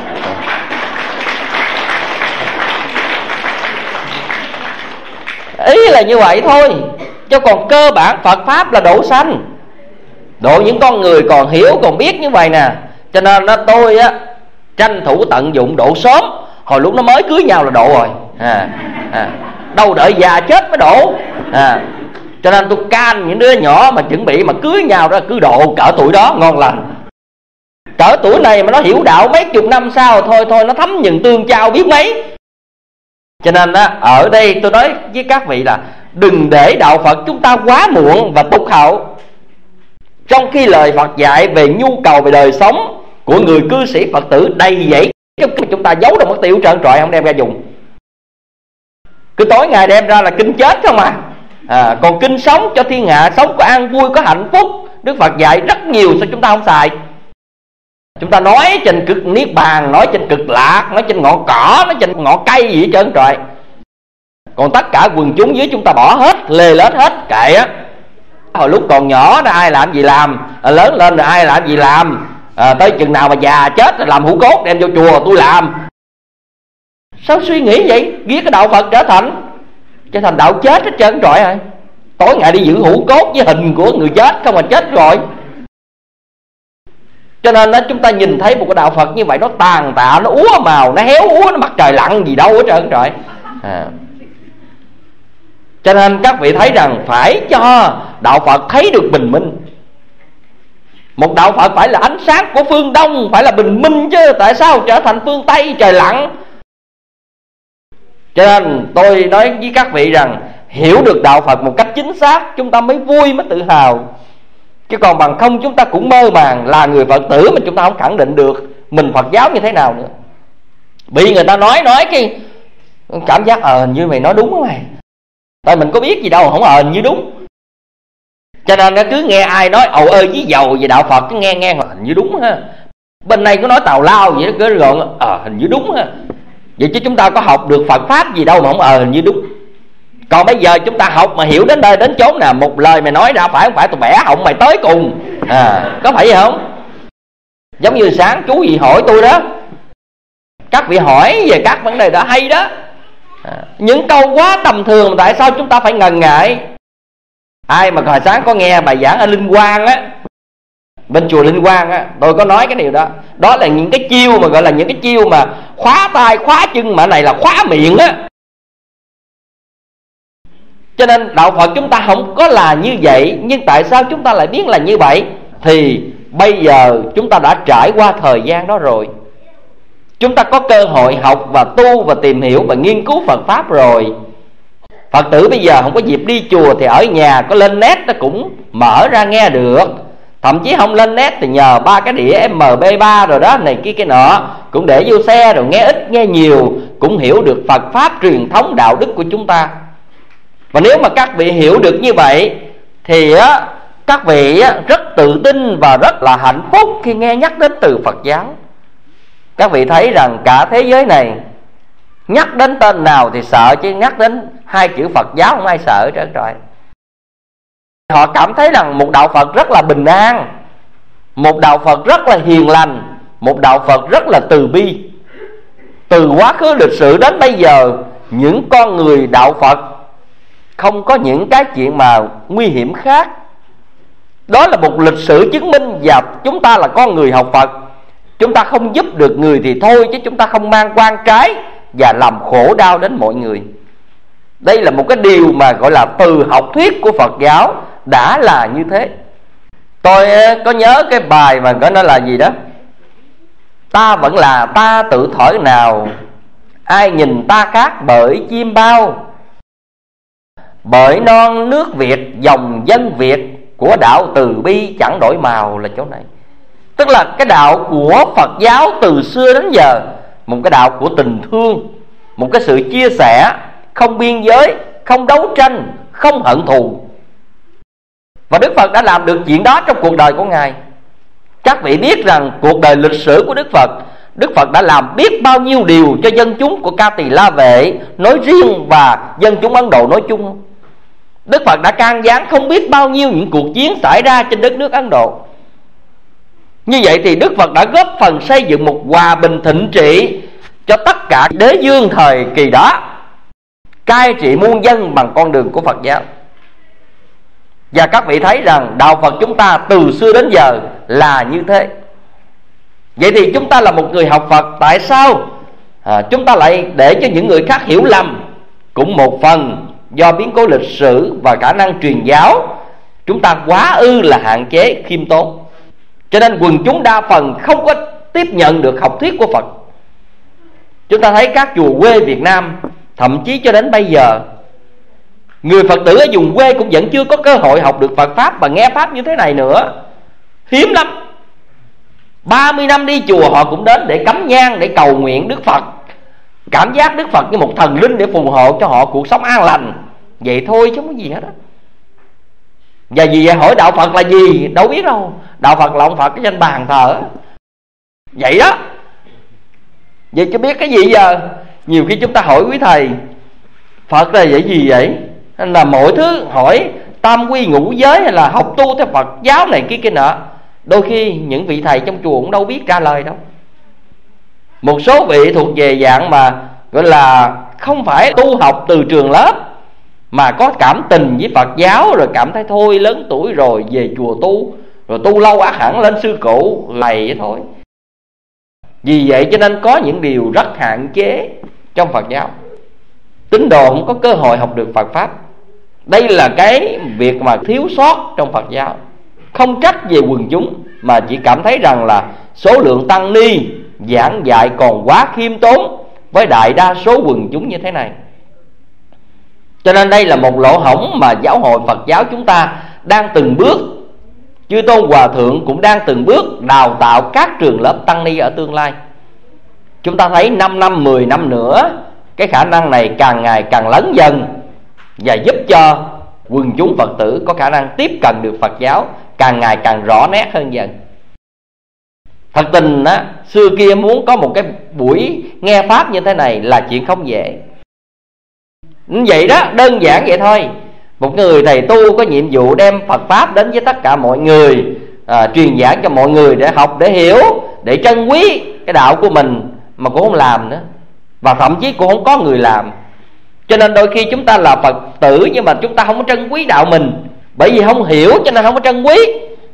Ý là như vậy thôi. Chứ còn cơ bản Phật Pháp là độ sanh, độ những con người còn hiểu, còn biết như vậy nè. Cho nên đó tôi á tranh thủ tận dụng độ sớm. Hồi lúc nó mới cưới nhau là độ rồi à, à. Đâu đợi già chết mới độ à. Cho nên tôi can những đứa nhỏ mà chuẩn bị mà cưới nhau đó, cứ độ cỡ tuổi đó ngon lành. Cỡ tuổi này mà nó hiểu đạo mấy chục năm sau thôi thôi nó thấm nhuần tương trao biết mấy. Cho nên đó, ở đây tôi nói với các vị là đừng để đạo Phật chúng ta quá muộn và tụt hậu. Trong khi lời Phật dạy về nhu cầu về đời sống của người cư sĩ Phật tử đầy dẫy, chúng ta giấu trong một tiểu trơn trọi không đem ra dùng. Cứ tối ngày đem ra là kinh chết không à. à Còn kinh sống cho thiên hạ sống có an vui, có hạnh phúc, Đức Phật dạy rất nhiều, sao chúng ta không xài? Chúng ta nói trên cực niết bàn, nói trên cực lạc, nói trên ngọn cỏ, nói trên ngọn cây gì hết trơn trọi. Còn tất cả quần chúng dưới chúng ta bỏ hết, lê lết hết, kệ á. Hồi lúc còn nhỏ đó ai làm gì làm, à, lớn lên rồi ai làm gì làm, à, tới chừng nào mà già chết rồi làm hũ cốt đem vô chùa tôi làm. Sao suy nghĩ vậy? Ghét cái đạo Phật trở thành trở thành đạo chết hết trơn trọi rồi. Tối ngày đi giữ hũ cốt với hình của người chết không mà chết rồi. Cho nên đó, chúng ta nhìn thấy một cái đạo Phật như vậy, nó tàn tạ, nó úa màu, nó héo úa, nó mặt trời lặn gì đâu hết trơn trọi à. Cho nên các vị thấy rằng phải cho đạo Phật thấy được bình minh. Một đạo Phật phải là ánh sáng của phương Đông, phải là bình minh chứ. Tại sao trở thành phương Tây trời lặn? Cho nên tôi nói với các vị rằng hiểu được đạo Phật một cách chính xác, chúng ta mới vui, mới tự hào. Chứ còn bằng không chúng ta cũng mơ màng. Là người Phật tử mà chúng ta không khẳng định được mình Phật giáo như thế nào nữa. Bị người ta nói nói cái cảm giác ờ như mày nói đúng đó mày. Tại mình có biết gì đâu, không ờ như đúng. Cho nên nó cứ nghe ai nói ồ ơi với dầu về đạo Phật, cứ nghe nghe hình như đúng ha. Bên này có nói tào lao vậy đó, cứ gọn ờ hình như đúng ha. Vậy chứ chúng ta có học được Phật Pháp gì đâu mà không ờ hình như đúng. Còn bây giờ chúng ta học mà hiểu đến đây đến chốn nào, một lời mày nói ra phải không phải tôi bẻ họng mày tới cùng à, có phải vậy không? Giống như sáng chú gì hỏi tôi đó, các vị hỏi về các vấn đề đó hay đó à, những câu quá tầm thường mà tại sao chúng ta phải ngần ngại? Ai mà hồi sáng có nghe bài giảng ở Linh Quang á, bên chùa Linh Quang á, tôi có nói cái điều đó. Đó là những cái chiêu mà gọi là những cái chiêu mà khóa tay khóa chân, mà này là khóa miệng á. Cho nên đạo Phật chúng ta không có là như vậy. Nhưng tại sao chúng ta lại biết là như vậy? Thì bây giờ chúng ta đã trải qua thời gian đó rồi. Chúng ta có cơ hội học và tu và tìm hiểu và nghiên cứu Phật Pháp rồi. Phật tử bây giờ không có dịp đi chùa thì ở nhà có lên net nó cũng mở ra nghe được. Thậm chí không lên net thì nhờ ba cái đĩa em pê ba rồi đó, này kia cái nọ, cũng để vô xe rồi nghe ít nghe nhiều, cũng hiểu được Phật Pháp truyền thống đạo đức của chúng ta. Và nếu mà các vị hiểu được như vậy thì á, các vị á, rất tự tin và rất là hạnh phúc khi nghe nhắc đến từ Phật giáo. Các vị thấy rằng cả thế giới này nhắc đến tên nào thì sợ, chứ nhắc đến hai chữ Phật giáo không ai sợ hết trọi. Họ cảm thấy rằng một đạo Phật rất là bình an, một đạo Phật rất là hiền lành, một đạo Phật rất là từ bi. Từ quá khứ lịch sử đến bây giờ, những con người đạo Phật không có những cái chuyện mà nguy hiểm khác. Đó là một lịch sử chứng minh. Và chúng ta là con người học Phật, chúng ta không giúp được người thì thôi, chứ chúng ta không mang quan trái và làm khổ đau đến mọi người. Đây là một cái điều mà gọi là từ học thuyết của Phật giáo đã là như thế. Tôi có nhớ cái bài mà có nói là gì đó: ta vẫn là ta tự thổi nào, ai nhìn ta khác bởi chim bao. Bởi non nước Việt, dòng dân Việt, của đạo từ bi chẳng đổi màu. Là chỗ này, tức là cái đạo của Phật giáo từ xưa đến giờ, một cái đạo của tình thương, một cái sự chia sẻ, không biên giới, không đấu tranh, không hận thù. Và Đức Phật đã làm được chuyện đó trong cuộc đời của Ngài. Các vị biết rằng cuộc đời lịch sử của Đức Phật, Đức Phật đã làm biết bao nhiêu điều cho dân chúng của Ca Tỳ La Vệ nói riêng và dân chúng Ấn Độ nói chung không? Đức Phật đã can gián không biết bao nhiêu những cuộc chiến xảy ra trên đất nước Ấn Độ. Như vậy thì Đức Phật đã góp phần xây dựng một hòa bình thịnh trị cho tất cả đế vương thời kỳ đó, cai trị muôn dân bằng con đường của Phật giáo. Và các vị thấy rằng đạo Phật chúng ta từ xưa đến giờ là như thế. Vậy thì chúng ta là một người học Phật, tại sao à, chúng ta lại để cho những người khác hiểu lầm? Cũng một phần do biến cố lịch sử và khả năng truyền giáo, chúng ta quá ư là hạn chế, khiêm tốn, cho nên quần chúng đa phần không có tiếp nhận được học thuyết của Phật. Chúng ta thấy các chùa quê Việt Nam, thậm chí cho đến bây giờ, người Phật tử ở vùng quê cũng vẫn chưa có cơ hội học được Phật Pháp và nghe Pháp như thế này nữa. Hiếm lắm. Ba mươi năm đi chùa họ cũng đến để cắm nhang, để cầu nguyện Đức Phật, cảm giác Đức Phật như một thần linh để phù hộ cho họ cuộc sống an lành. Vậy thôi chứ không có gì hết á. Và vì vậy hỏi đạo Phật là gì? Đâu biết đâu. Đạo Phật là ông Phật cái danh bàn thờ. Vậy đó. Vậy chứ biết cái gì giờ? Nhiều khi chúng ta hỏi quý thầy, Phật là vậy gì vậy? Nên là mọi thứ hỏi tam quy ngũ giới hay là học tu theo Phật giáo này kia kia nọ, đôi khi những vị thầy trong chùa cũng đâu biết trả lời đâu. Một số vị thuộc về dạng mà gọi là không phải tu học từ trường lớp, mà có cảm tình với Phật giáo, rồi cảm thấy thôi lớn tuổi rồi về chùa tu, rồi tu lâu ác hẳn lên sư cụ lầy vậy thôi. Vì vậy cho nên có những điều rất hạn chế trong Phật giáo. Tín đồ không có cơ hội học được Phật Pháp. Đây là cái việc mà thiếu sót trong Phật giáo. Không trách về quần chúng, mà chỉ cảm thấy rằng là số lượng tăng ni giảng dạy còn quá khiêm tốn với đại đa số quần chúng như thế này. Cho nên đây là một lỗ hổng mà giáo hội Phật giáo chúng ta đang từng bước, Chư Tôn Hòa Thượng cũng đang từng bước đào tạo các trường lớp tăng ni ở tương lai. Chúng ta thấy năm năm, mười năm nữa, cái khả năng này càng ngày càng lớn dần, và giúp cho quần chúng Phật tử có khả năng tiếp cận được Phật giáo càng ngày càng rõ nét hơn dần. Thật tình á, xưa kia muốn có một cái buổi nghe Pháp như thế này là chuyện không dễ. Vậy đó, đơn giản vậy thôi. Một người thầy tu có nhiệm vụ đem Phật Pháp đến với tất cả mọi người, à, truyền giảng cho mọi người để học, để hiểu, để trân quý cái đạo của mình, mà cũng không làm nữa. Và thậm chí cũng không có người làm. Cho nên đôi khi chúng ta là Phật tử, nhưng mà chúng ta không có trân quý đạo mình, bởi vì không hiểu cho nên không có trân quý,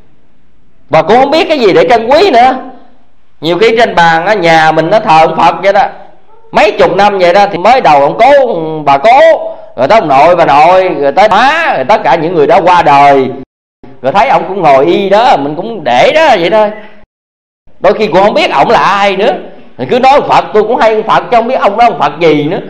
và cũng không biết cái gì để trân quý nữa. Nhiều khi trên bàn á, nhà mình nó thờ ông Phật vậy đó, mấy chục năm vậy đó, thì mới đầu ông cố bà cố, rồi tới ông nội bà nội, rồi tới má, rồi tất cả những người đó qua đời, rồi thấy ông cũng ngồi y đó, mình cũng để đó vậy thôi. Đôi khi cũng không biết ổng là ai nữa, thì cứ nói Phật, tôi cũng hay Phật chứ không biết ông đó ông Phật gì nữa.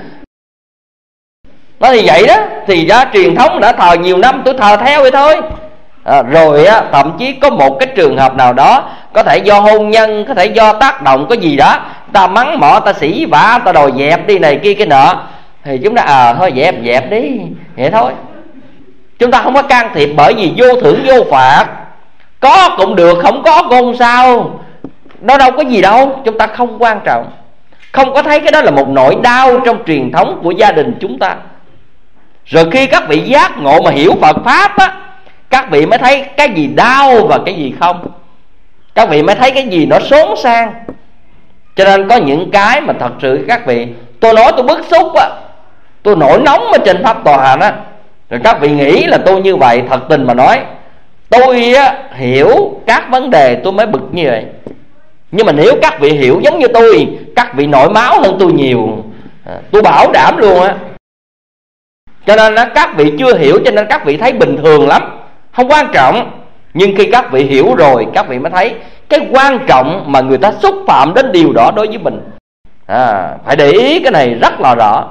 Nói thì vậy đó, thì đó truyền thống đã thờ nhiều năm, tôi thờ theo vậy thôi. À, rồi á, thậm chí có một cái trường hợp nào đó, có thể do hôn nhân, có thể do tác động có gì đó, ta mắng mỏ, ta sỉ vả, ta đòi dẹp đi này kia cái nọ, thì chúng ta à thôi dẹp dẹp đi, vậy thôi. Chúng ta không có can thiệp, bởi vì vô thưởng vô phạt, có cũng được, không có cũng không sao, nó đâu có gì đâu. Chúng ta không quan trọng, không có thấy cái đó là một nỗi đau trong truyền thống của gia đình chúng ta. Rồi khi các vị giác ngộ mà hiểu Phật Pháp á, các vị mới thấy cái gì đau và cái gì không. Các vị mới thấy cái gì nó xốn sang. Cho nên có những cái mà thật sự các vị, tôi nói tôi bức xúc á, tôi nổi nóng ở trên pháp tòa đó, Rồi các vị nghĩ là tôi như vậy. Thật tình mà nói, tôi á, hiểu các vấn đề tôi mới bực như vậy. Nhưng mà nếu các vị hiểu giống như tôi, các vị nổi máu hơn tôi nhiều, tôi bảo đảm luôn á. Cho nên á, các vị chưa hiểu cho nên các vị thấy bình thường lắm, không quan trọng. Nhưng khi các vị hiểu rồi, các vị mới thấy cái quan trọng mà người ta xúc phạm đến điều đó đối với mình. à, Phải để ý cái này rất là rõ.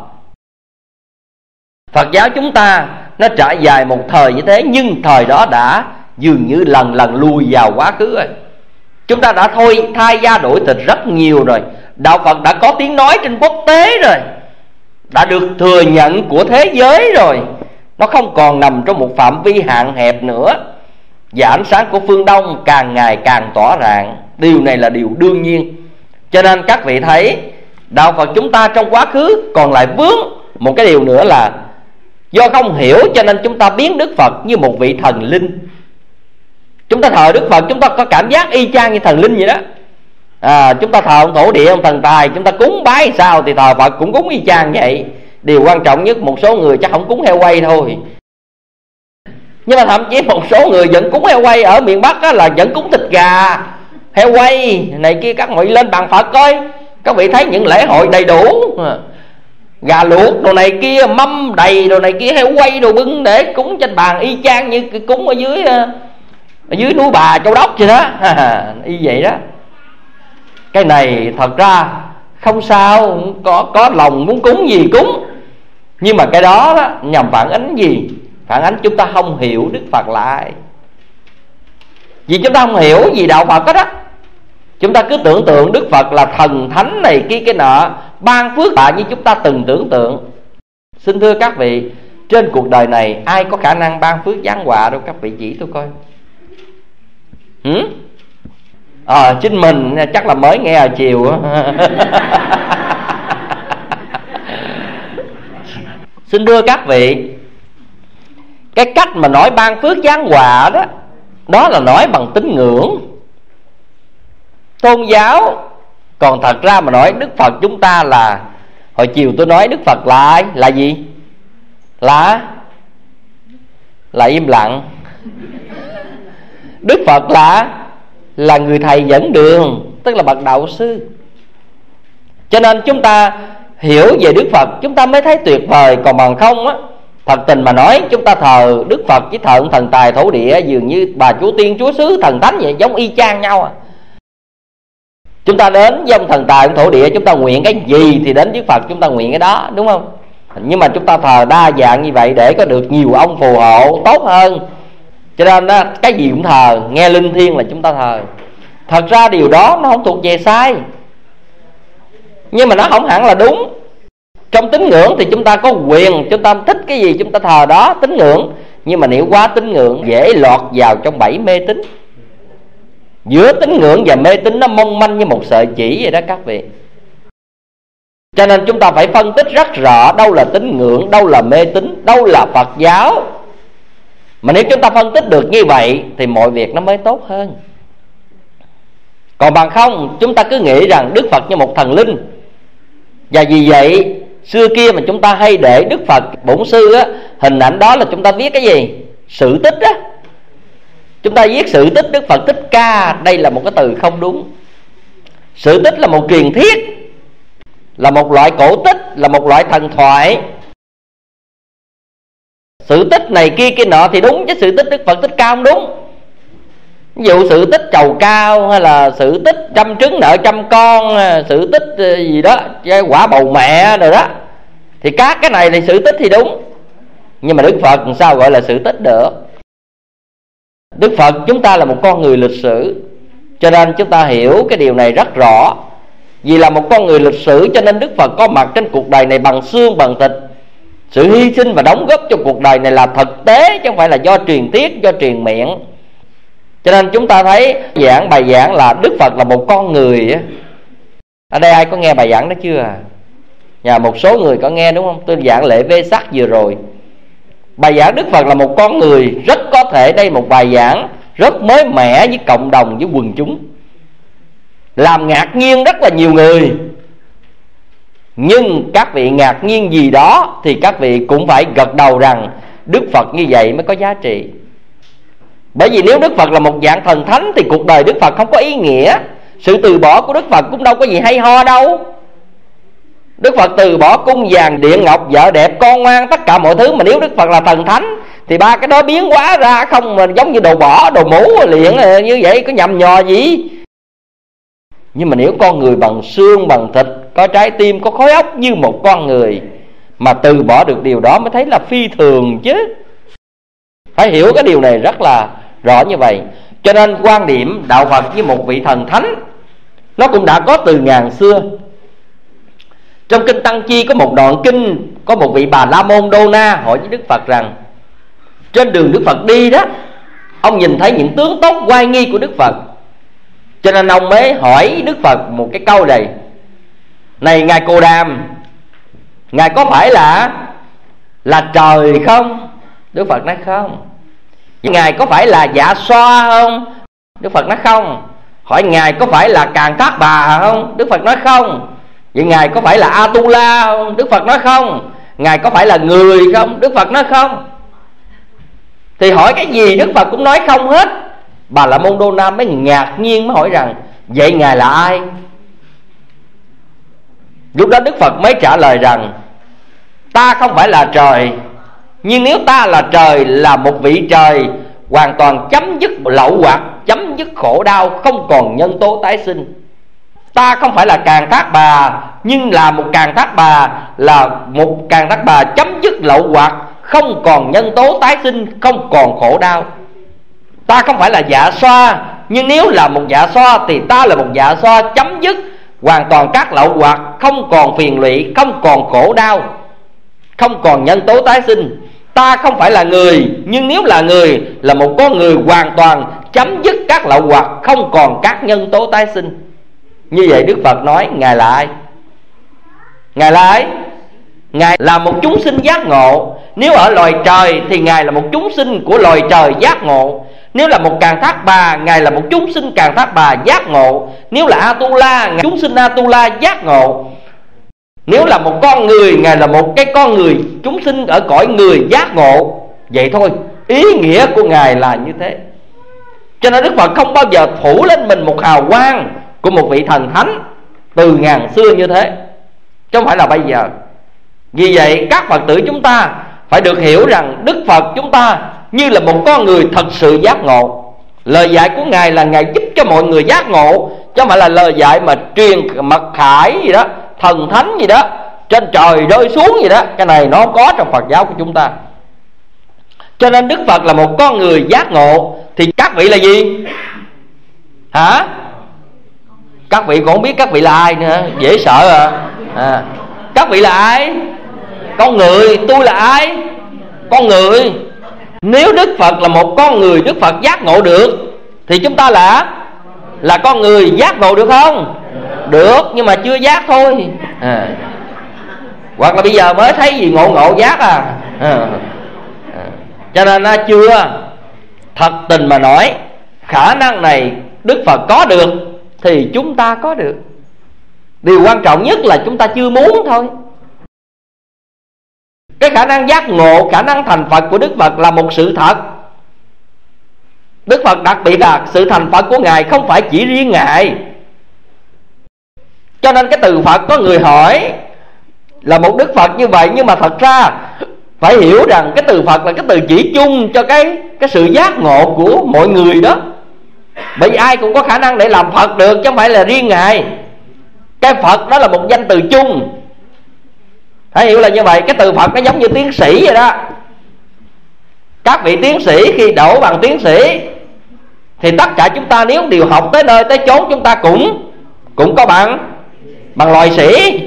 Phật giáo chúng ta nó trải dài một thời như thế, nhưng thời đó đã dường như lần lần lùi vào quá khứ rồi. Chúng ta đã thôi thay da đổi thịt rất nhiều rồi. Đạo Phật đã có tiếng nói trên quốc tế rồi, đã được thừa nhận của thế giới rồi. Nó không còn nằm trong một phạm vi hạn hẹp nữa. Và ánh sáng của phương Đông càng ngày càng tỏa rạng. Điều này là điều đương nhiên. Cho nên các vị thấy đạo Phật chúng ta trong quá khứ còn lại vướng một cái điều nữa là do không hiểu cho nên chúng ta biến Đức Phật như một vị thần linh. Chúng ta thờ Đức Phật, chúng ta có cảm giác y chang như thần linh vậy đó. à, Chúng ta thờ ông thổ địa, ông thần tài, chúng ta cúng bái sao thì thờ Phật cũng cúng y chang vậy. Điều quan trọng nhất, một số người chắc không cúng heo quay thôi, nhưng mà thậm chí một số người vẫn cúng heo quay. Ở miền Bắc á, là vẫn cúng thịt gà, heo quay này kia. Các vị lên bàn Phật coi, các vị thấy những lễ hội đầy đủ, gà luộc đồ này kia, mâm đầy đồ này kia, heo quay đồ bưng để cúng trên bàn y chang như cúng ở dưới ở dưới núi Bà Châu Đốc vậy đó. Y vậy đó. Cái này thật ra không sao, có có lòng muốn cúng gì cúng. Nhưng mà cái đó, đó nhằm phản ánh gì? Phản ánh chúng ta không hiểu Đức Phật lại. Vì chúng ta không hiểu gì đạo Phật hết á. Chúng ta cứ tưởng tượng Đức Phật là thần thánh này kia cái nọ, ban phước bạ như chúng ta từng tưởng tượng. Xin thưa các vị, trên cuộc đời này ai có khả năng ban phước giáng họa đâu? Các vị chỉ tôi coi. Hử? À, chính mình chắc là mới nghe ở chiều. Xin thưa các vị, cái cách mà nói ban phước giáng họa đó, đó là nói bằng tín ngưỡng tôn giáo. Còn thật ra mà nói Đức Phật chúng ta là, hồi chiều tôi nói Đức Phật là là gì? Là Là im lặng. Đức Phật là Là người thầy dẫn đường, tức là bậc đạo sư. Cho nên chúng ta hiểu về Đức Phật chúng ta mới thấy tuyệt vời. Còn bằng không á, thật tình mà nói, chúng ta thờ Đức Phật với thờ thần tài thổ địa dường như bà chúa tiên chúa xứ thần thánh vậy, giống y chang nhau à. Chúng ta đến với ông thần tài ông thổ địa, chúng ta nguyện cái gì thì đến với Phật chúng ta nguyện cái đó, đúng không? Nhưng mà chúng ta thờ đa dạng như vậy để có được nhiều ông phù hộ tốt hơn. Cho nên đó, cái gì cũng thờ, nghe linh thiêng là chúng ta thờ. Thật ra điều đó nó không thuộc về sai, nhưng mà nó không hẳn là đúng. Trong tín ngưỡng thì chúng ta có quyền, chúng ta thích cái gì chúng ta thờ đó, tín ngưỡng. Nhưng mà nếu quá tín ngưỡng dễ lọt vào trong bẫy mê tín. Giữa tín ngưỡng và mê tín nó mong manh như một sợi chỉ vậy đó các vị. Cho nên chúng ta phải phân tích rất rõ đâu là tín ngưỡng, đâu là mê tín, đâu là Phật giáo. Mà nếu chúng ta phân tích được như vậy thì mọi việc nó mới tốt hơn. Còn bằng không chúng ta cứ nghĩ rằng Đức Phật như một thần linh. Và vì vậy xưa kia mà chúng ta hay để Đức Phật Bổn Sư á, hình ảnh đó là chúng ta viết cái gì? Sự tích á. Chúng ta viết sự tích Đức Phật Thích Ca. Đây là một cái từ không đúng. Sự tích là một truyền thuyết, là một loại cổ tích, là một loại thần thoại. Sự tích này kia kia nọ thì đúng, chứ sự tích Đức Phật Thích Ca không đúng. Ví dụ sự tích trầu cao, hay là sự tích trăm trứng nợ trăm con, sự tích gì đó quả bầu mẹ rồi đó, thì các cái này thì sự tích thì đúng. Nhưng mà Đức Phật sao gọi là sự tích được? Đức Phật chúng ta là một con người lịch sử, cho nên chúng ta hiểu cái điều này rất rõ. Vì là một con người lịch sử cho nên Đức Phật có mặt trên cuộc đời này bằng xương bằng thịt. Sự hy sinh và đóng góp cho cuộc đời này là thực tế, chứ không phải là do truyền thuyết, do truyền miệng. Cho nên chúng ta thấy giảng bài giảng là Đức Phật là một con người. Ở đây ai có nghe bài giảng đó chưa à? Nhà một số người có nghe đúng không? Tôi giảng lễ Vê Sắc vừa rồi. Bài giảng Đức Phật là một con người, rất có thể đây một bài giảng rất mới mẻ với cộng đồng, với quần chúng, làm ngạc nhiên rất là nhiều người. Nhưng các vị ngạc nhiên gì đó thì các vị cũng phải gật đầu rằng Đức Phật như vậy mới có giá trị. Bởi vì nếu Đức Phật là một dạng thần thánh thì cuộc đời Đức Phật không có ý nghĩa. Sự từ bỏ của Đức Phật cũng đâu có gì hay ho đâu. Đức Phật từ bỏ cung vàng điện ngọc, vợ đẹp, con ngoan, tất cả mọi thứ. Mà nếu Đức Phật là thần thánh thì ba cái đó biến hóa ra không mà giống như đồ bỏ, đồ mũ liền như vậy, có nhầm nhò gì. Nhưng mà nếu con người bằng xương bằng thịt, có trái tim, có khối óc như một con người, mà từ bỏ được điều đó mới thấy là phi thường chứ. Phải hiểu cái điều này rất là rõ như vậy. Cho nên quan điểm đạo Phật với một vị thần thánh nó cũng đã có từ ngàn xưa. Trong kinh Tăng Chi có một đoạn kinh, có một vị Bà La Môn Đô Na hỏi với Đức Phật rằng, trên đường Đức Phật đi đó, ông nhìn thấy những tướng tốt oai nghi của Đức Phật, cho nên ông mới hỏi Đức Phật một cái câu này: này ngài Cồ Đàm, ngài có phải là là trời không? Đức Phật nói không. Ngài có phải là Dạ Xoa không? Đức Phật nói không. Hỏi ngài có phải là Càn Thác Bà không? Đức Phật nói không. Vậy ngài có phải là Atula không? Đức Phật nói không. Ngài có phải là người không? Đức Phật nói không. Thì hỏi cái gì Đức Phật cũng nói không hết. Bà La Môn Đô Na mới ngạc nhiên, mới hỏi rằng vậy ngài là ai? Lúc đó Đức Phật mới trả lời rằng, ta không phải là trời, nhưng nếu ta là trời, là một vị trời hoàn toàn chấm dứt lậu hoặc, chấm dứt khổ đau, không còn nhân tố tái sinh. Ta không phải là Càn Thác Bà, nhưng là một Càn Thác Bà, là một Càn Thác Bà chấm dứt lậu hoặc, không còn nhân tố tái sinh, không còn khổ đau. Ta không phải là Dạ Xoa, nhưng nếu là một Dạ Xoa thì ta là một Dạ Xoa chấm dứt hoàn toàn các lậu hoặc, không còn phiền lụy, không còn khổ đau, không còn nhân tố tái sinh. Ta không phải là người, nhưng nếu là người, là một con người hoàn toàn chấm dứt các lậu hoặc, không còn các nhân tố tái sinh. Như vậy Đức Phật nói ngài là ai? Ngài là ai? Ngài là một chúng sinh giác ngộ. Nếu ở loài trời thì ngài là một chúng sinh của loài trời giác ngộ. Nếu là một Càn Thác Bà, ngài là một chúng sinh Càn Thác Bà giác ngộ. Nếu là Atula, chúng sinh Atula giác ngộ. Nếu là một con người, ngài là một cái con người, chúng sinh ở cõi người giác ngộ. Vậy thôi, ý nghĩa của ngài là như thế. Cho nên Đức Phật không bao giờ phủ lên mình một hào quang của một vị thần thánh từ ngàn xưa như thế, chứ không phải là bây giờ. Vì vậy các Phật tử chúng ta phải được hiểu rằng Đức Phật chúng ta như là một con người thật sự giác ngộ. Lời dạy của ngài là ngài giúp cho mọi người giác ngộ, chứ không phải là lời dạy mà truyền mật khải gì đó, thần thánh gì đó, trên trời rơi xuống gì đó. Cái này nó không có trong Phật giáo của chúng ta. Cho nên Đức Phật là một con người giác ngộ. Thì các vị là gì? Hả? Các vị cũng không biết các vị là ai nữa, dễ sợ à, à. Các vị là ai? Con người. Tôi là ai? Con người. Nếu Đức Phật là một con người, Đức Phật giác ngộ được, thì chúng ta là Là con người giác ngộ được không? Được, nhưng mà chưa giác thôi à. Hoặc là bây giờ mới thấy gì ngộ ngộ giác à, à. à. Cho nên nó chưa. Thật tình mà nói, khả năng này Đức Phật có được thì chúng ta có được. Điều quan trọng nhất là chúng ta chưa muốn thôi. Cái khả năng giác ngộ, khả năng thành Phật của Đức Phật là một sự thật. Đức Phật đặc biệt là sự thành Phật của ngài không phải chỉ riêng ngài. Cho nên cái từ Phật, có người hỏi là một Đức Phật như vậy, nhưng mà thật ra phải hiểu rằng cái từ Phật là cái từ chỉ chung cho cái cái sự giác ngộ của mọi người đó. Bởi vì ai cũng có khả năng để làm Phật được, chứ không phải là riêng ngài. Cái Phật đó là một danh từ chung, phải hiểu là như vậy. Cái từ Phật nó giống như tiến sĩ vậy đó. Các vị tiến sĩ khi đổ bằng tiến sĩ thì tất cả chúng ta nếu đều học tới nơi tới chốn, chúng ta cũng cũng có bằng bằng loại sĩ.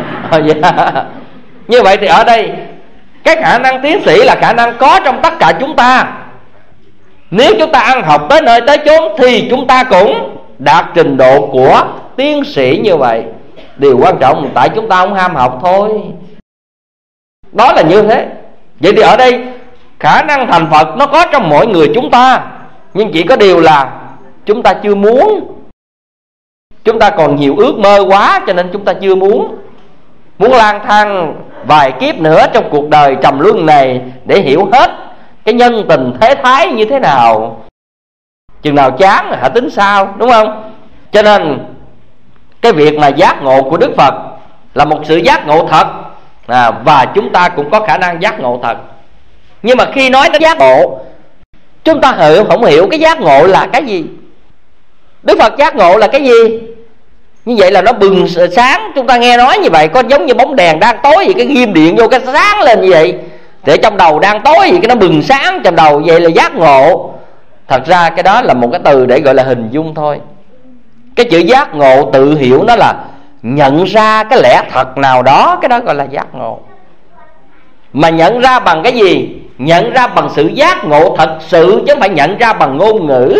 Như vậy thì ở đây cái khả năng tiến sĩ là khả năng có trong tất cả chúng ta. Nếu chúng ta ăn học tới nơi tới chốn thì chúng ta cũng đạt trình độ của tiến sĩ như vậy. Điều quan trọng tại chúng ta không ham học thôi. Đó là như thế. Vậy thì ở đây khả năng thành Phật nó có trong mỗi người chúng ta, nhưng chỉ có điều là chúng ta chưa muốn. Chúng ta còn nhiều ước mơ quá, cho nên chúng ta chưa muốn. Muốn lang thang vài kiếp nữa trong cuộc đời trầm luân này để hiểu hết cái nhân tình thế thái như thế nào. Chừng nào chán hả tính sao, đúng không? Cho nên cái việc mà giác ngộ của Đức Phật là một sự giác ngộ thật, à, và chúng ta cũng có khả năng giác ngộ thật. Nhưng mà khi nói đến giác ngộ, chúng ta hiểu không hiểu cái giác ngộ là cái gì. Đức Phật giác ngộ là cái gì? Như vậy là nó bừng sáng. Chúng ta nghe nói như vậy, có giống như bóng đèn đang tối vậy, cái ghim điện vô cái sáng lên như vậy, để trong đầu đang tối vậy cái nó bừng sáng trong đầu, vậy là giác ngộ. Thật ra cái đó là một cái từ để gọi là hình dung thôi. Cái chữ giác ngộ tự hiểu nó là nhận ra cái lẽ thật nào đó, cái đó gọi là giác ngộ. Mà nhận ra bằng cái gì? Nhận ra bằng sự giác ngộ thật sự, chứ không phải nhận ra bằng ngôn ngữ.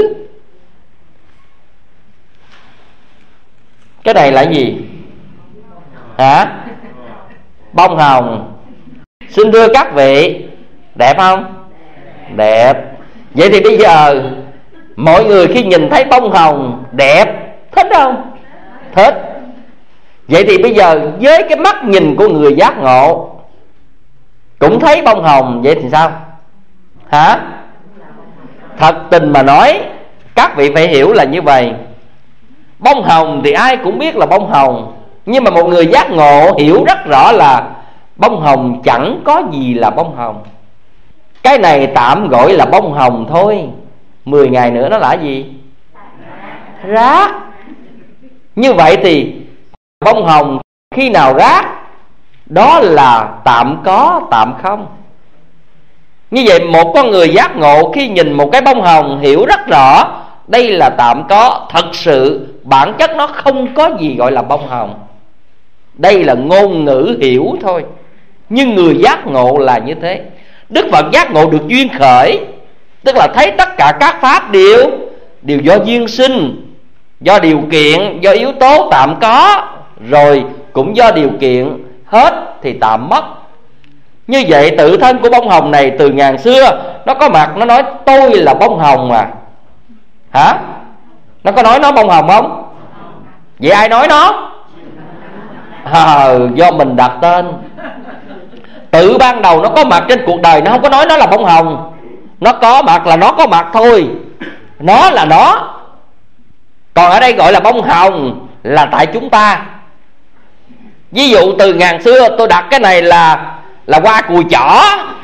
Cái này là gì? Hả? Bông hồng. Xin thưa các vị, đẹp không? Đẹp. Vậy thì bây giờ mọi người khi nhìn thấy bông hồng đẹp, thích không? Thích. Vậy thì bây giờ với cái mắt nhìn của người giác ngộ cũng thấy bông hồng, vậy thì sao? Hả? Thật tình mà nói, các vị phải hiểu là như vậy. Bông hồng thì ai cũng biết là bông hồng, nhưng mà một người giác ngộ hiểu rất rõ là bông hồng chẳng có gì là bông hồng. Cái này tạm gọi là bông hồng thôi. Mười ngày nữa nó là gì? Rác. Như vậy thì bông hồng khi nào rác, đó là tạm có tạm không. Như vậy một con người giác ngộ khi nhìn một cái bông hồng hiểu rất rõ đây là tạm có. Thật sự bản chất nó không có gì gọi là bông hồng. Đây là ngôn ngữ hiểu thôi. Nhưng người giác ngộ là như thế. Đức Phật giác ngộ được duyên khởi, tức là thấy tất cả các pháp đều đều do duyên sinh, do điều kiện, do yếu tố tạm có, rồi cũng do điều kiện hết thì tạm mất. Như vậy tự thân của bông hồng này từ ngàn xưa nó có mặt, nó nói tôi là bông hồng mà. Hả? Nó có nói nó bông hồng không? Vậy ai nói nó? À, do mình đặt tên. Tự ban đầu nó có mặt trên cuộc đời, nó không có nói nó là bông hồng. Nó có mặt là nó có mặt thôi. Nó là nó. Còn ở đây gọi là bông hồng là tại chúng ta. Ví dụ từ ngàn xưa tôi đặt cái này là là hoa cùi chỏ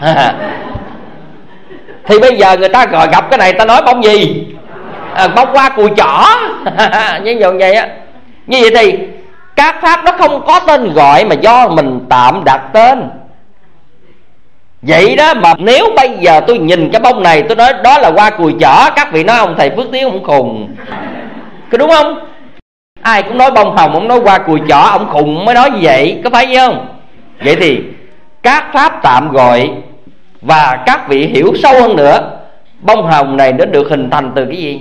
thì bây giờ người ta gọi gặp cái này ta nói bông gì? À, bông hoa cùi chỏ như vậy á. Như vậy thì các pháp nó không có tên gọi mà do mình tạm đặt tên. Vậy đó mà nếu bây giờ tôi nhìn cái bông này tôi nói đó là hoa cùi chỏ, các vị nói ông thầy Phước Tiến ông khùng, có đúng không? Ai cũng nói bông hồng, ông nói hoa cùi chỏ, ông khùng mới nói như vậy, có phải vậy không? Vậy thì các pháp tạm gọi, và các vị hiểu sâu hơn nữa, bông hồng này nó được hình thành từ cái gì?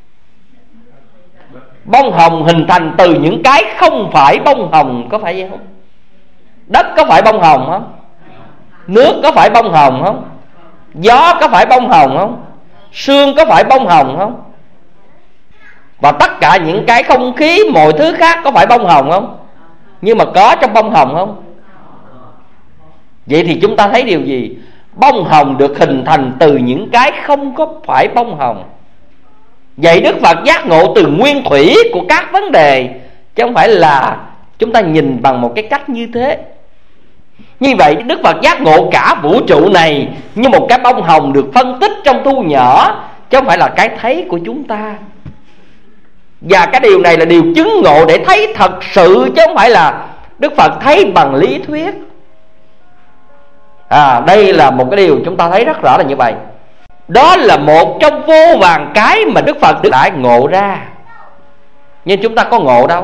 Bông hồng hình thành từ những cái không phải bông hồng, có phải vậy không? Đất có phải bông hồng không? Nước có phải bông hồng không? Gió có phải bông hồng không? Sương có phải bông hồng không? Và tất cả những cái không khí, mọi thứ khác có phải bông hồng không? Nhưng mà có trong bông hồng không? Vậy thì chúng ta thấy điều gì? Bông hồng được hình thành từ những cái không có phải bông hồng. Vậy Đức Phật giác ngộ từ nguyên thủy của các vấn đề, chứ không phải là chúng ta nhìn bằng một cái cách như thế. Như vậy Đức Phật giác ngộ cả vũ trụ này như một cái bông hồng được phân tích trong thu nhỏ, chứ không phải là cái thấy của chúng ta. Và cái điều này là điều chứng ngộ để thấy thật sự, chứ không phải là Đức Phật thấy bằng lý thuyết. À, đây là một cái điều chúng ta thấy rất rõ là như vậy. Đó là một trong vô vàn cái mà Đức Phật đã ngộ ra. Nhưng chúng ta có ngộ đâu.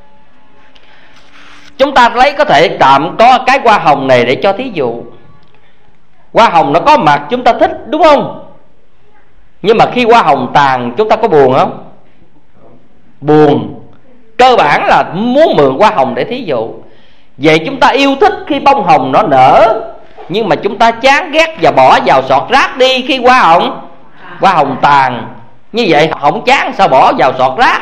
Chúng ta lấy có thể tạm có cái hoa hồng này để cho thí dụ. Hoa hồng nó có mặt chúng ta thích, đúng không? Nhưng mà khi hoa hồng tàn chúng ta có buồn không? Buồn. Cơ bản là muốn mượn hoa hồng để thí dụ. Vậy chúng ta yêu thích khi bông hồng nó nở, nhưng mà chúng ta chán ghét và bỏ vào sọt rác đi khi hoa hồng hoa hồng tàn. Như vậy không chán sao bỏ vào sọt rác?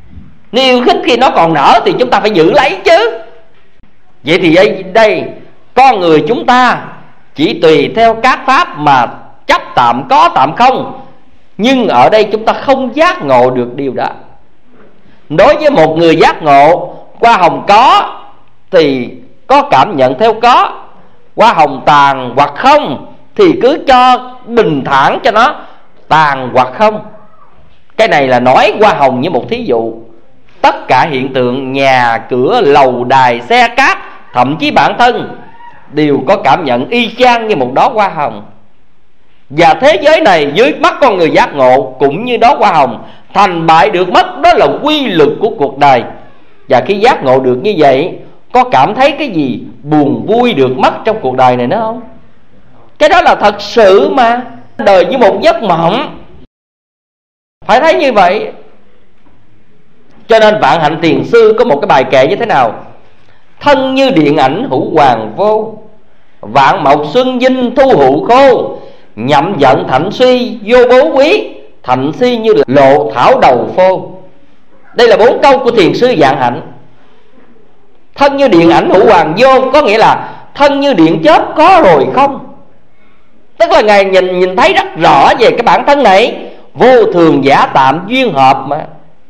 Nếu yêu thích khi nó còn nở thì chúng ta phải giữ lấy chứ. Vậy thì đây, đây con người chúng ta chỉ tùy theo các pháp mà chấp tạm có tạm không. Nhưng ở đây chúng ta không giác ngộ được điều đó. Đối với một người giác ngộ, hoa hồng có thì có cảm nhận theo có, hoa hồng tàn hoặc không thì cứ cho bình thản cho nó tàn hoặc không. Cái này là nói hoa hồng như một thí dụ. Tất cả hiện tượng nhà cửa, lầu đài, xe cát, thậm chí bản thân đều có cảm nhận y chang như một đóa hoa hồng. Và thế giới này dưới mắt con người giác ngộ cũng như đóa hoa hồng, thành bại được mất, đó là quy luật của cuộc đời. Và khi giác ngộ được như vậy, có cảm thấy cái gì buồn vui được mất trong cuộc đời này nữa không? Cái đó là thật sự mà. Đời như một giấc mộng, phải thấy như vậy. Cho nên Vạn Hạnh Thiền Sư có một cái bài kệ như thế nào: thân như điện ảnh hữu hoàng vô, vạn mộc xuân dinh thu hữu khô, nhậm giận thạnh suy vô bố quý, thạnh si như lộ thảo đầu phô. Đây là bốn câu của Thiền Sư Vạn Hạnh. Thân như điện ảnh hữu hoàng vô có nghĩa là thân như điện chớp có rồi không. Tức là Ngài nhìn nhìn thấy rất rõ về cái bản thân này, vô thường giả tạm duyên hợp mà.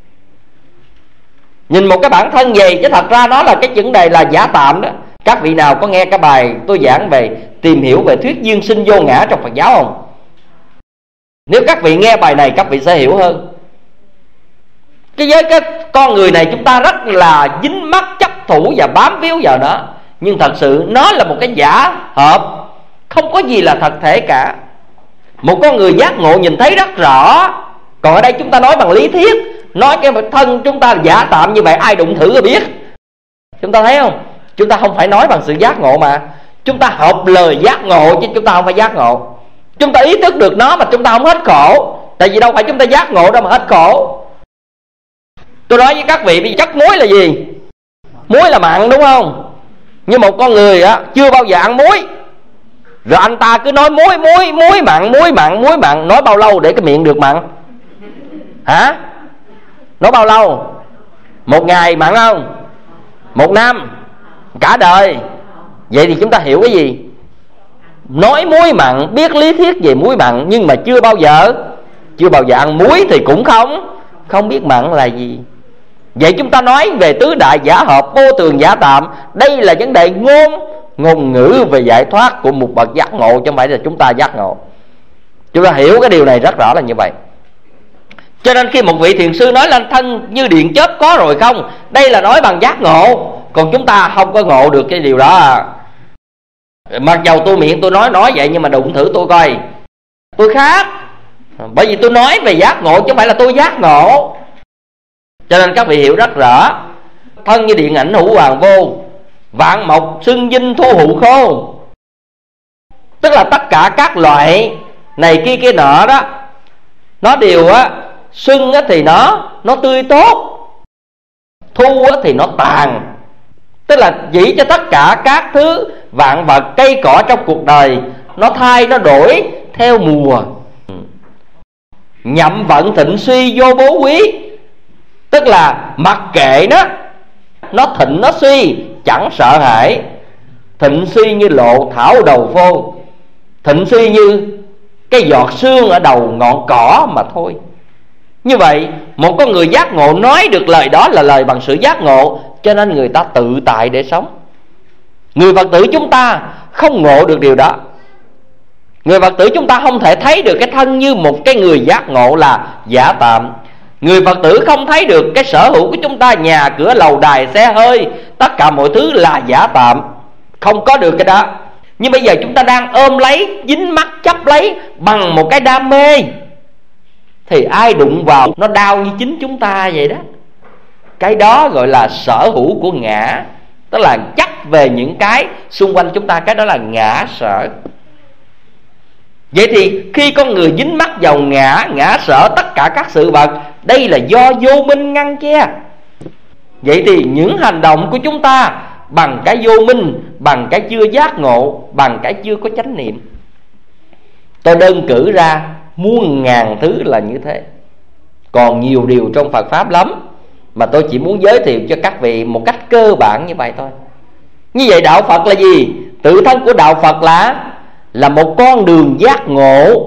Nhìn một cái bản thân gì chứ thật ra nó là cái vấn đề là giả tạm đó. Các vị nào có nghe cái bài tôi giảng về tìm hiểu về thuyết duyên sinh vô ngã trong Phật giáo không? Nếu các vị nghe bài này các vị sẽ hiểu hơn. Cái với cái con người này chúng ta rất là dính mắc chấp thủ và bám víu vào nó. Nhưng thật sự nó là một cái giả hợp, không có gì là thật thể cả. Một con người giác ngộ nhìn thấy rất rõ. Còn ở đây chúng ta nói bằng lý thuyết, nói cái thân chúng ta giả tạm như vậy, ai đụng thử rồi biết. Chúng ta thấy không? Chúng ta không phải nói bằng sự giác ngộ mà. Chúng ta học lời giác ngộ chứ chúng ta không phải giác ngộ. Chúng ta ý thức được nó mà chúng ta không hết khổ. Tại vì đâu phải chúng ta giác ngộ đâu mà hết khổ. Tôi nói với các vị, vì chất muối là gì? Muối là mặn đúng không? Nhưng một con người á chưa bao giờ ăn muối, rồi anh ta cứ nói muối muối muối mặn muối mặn muối mặn. Nói bao lâu để cái miệng được mặn? Hả? Nói bao lâu? Một ngày mặn không? Một năm? Cả đời? Vậy thì chúng ta hiểu cái gì? Nói muối mặn, biết lý thuyết về muối mặn, nhưng mà chưa bao giờ Chưa bao giờ ăn muối thì cũng không Không biết mặn là gì. Vậy chúng ta nói về tứ đại giả hợp, vô thường giả tạm. Đây là vấn đề ngôn ngôn ngữ về giải thoát của một bậc giác ngộ, chứ không phải là chúng ta giác ngộ. Chúng ta hiểu cái điều này rất rõ là như vậy. Cho nên khi một vị thiền sư nói lên thân như điện chớp có rồi không, đây là nói bằng giác ngộ. Còn chúng ta không có ngộ được cái điều đó à. Mặc dầu tôi miệng tôi nói nói vậy, nhưng mà đụng thử tôi coi, tôi khác. Bởi vì tôi nói về giác ngộ chứ không phải là tôi giác ngộ. Cho nên các vị hiểu rất rõ. Thân như điện ảnh hữu hoàng vô, vạn mộc xuân dinh thu hữu khô. Tức là tất cả các loại này kia kia nọ đó, nó đều á, xuân á thì nó nó tươi tốt, thu á thì nó tàn. Tức là chỉ cho tất cả các thứ vạn vật cây cỏ trong cuộc đời nó thay nó đổi theo mùa. Nhậm vận thịnh suy vô bố quý. Tức là mặc kệ nó, nó thịnh nó suy chẳng sợ hãi. Thịnh suy như lộ thảo đầu phô. Thịnh suy như cái giọt sương ở đầu ngọn cỏ mà thôi. Như vậy một con người giác ngộ nói được lời đó là lời bằng sự giác ngộ, cho nên người ta tự tại để sống. Người Phật tử chúng ta không ngộ được điều đó. Người Phật tử chúng ta không thể thấy được cái thân như một cái người giác ngộ là giả tạm. Người Phật tử không thấy được cái sở hữu của chúng ta, nhà cửa lầu đài xe hơi, tất cả mọi thứ là giả tạm. Không có được cái đó. Nhưng bây giờ chúng ta đang ôm lấy, dính mắc chấp lấy bằng một cái đam mê, thì ai đụng vào nó đau như chính chúng ta vậy đó. Cái đó gọi là sở hữu của ngã. Tức là chấp về những cái xung quanh chúng ta, cái đó là ngã sở. Vậy thì khi con người dính mắc vào ngã, ngã sở tất cả các sự vật, đây là do vô minh ngăn che. Vậy thì những hành động của chúng ta bằng cái vô minh, bằng cái chưa giác ngộ, bằng cái chưa có chánh niệm. Tôi đơn cử ra muôn ngàn thứ là như thế. Còn nhiều điều trong Phật Pháp lắm, mà tôi chỉ muốn giới thiệu cho các vị một cách cơ bản như vậy thôi. Như vậy đạo Phật là gì? Tự thân của đạo Phật là Là một con đường giác ngộ,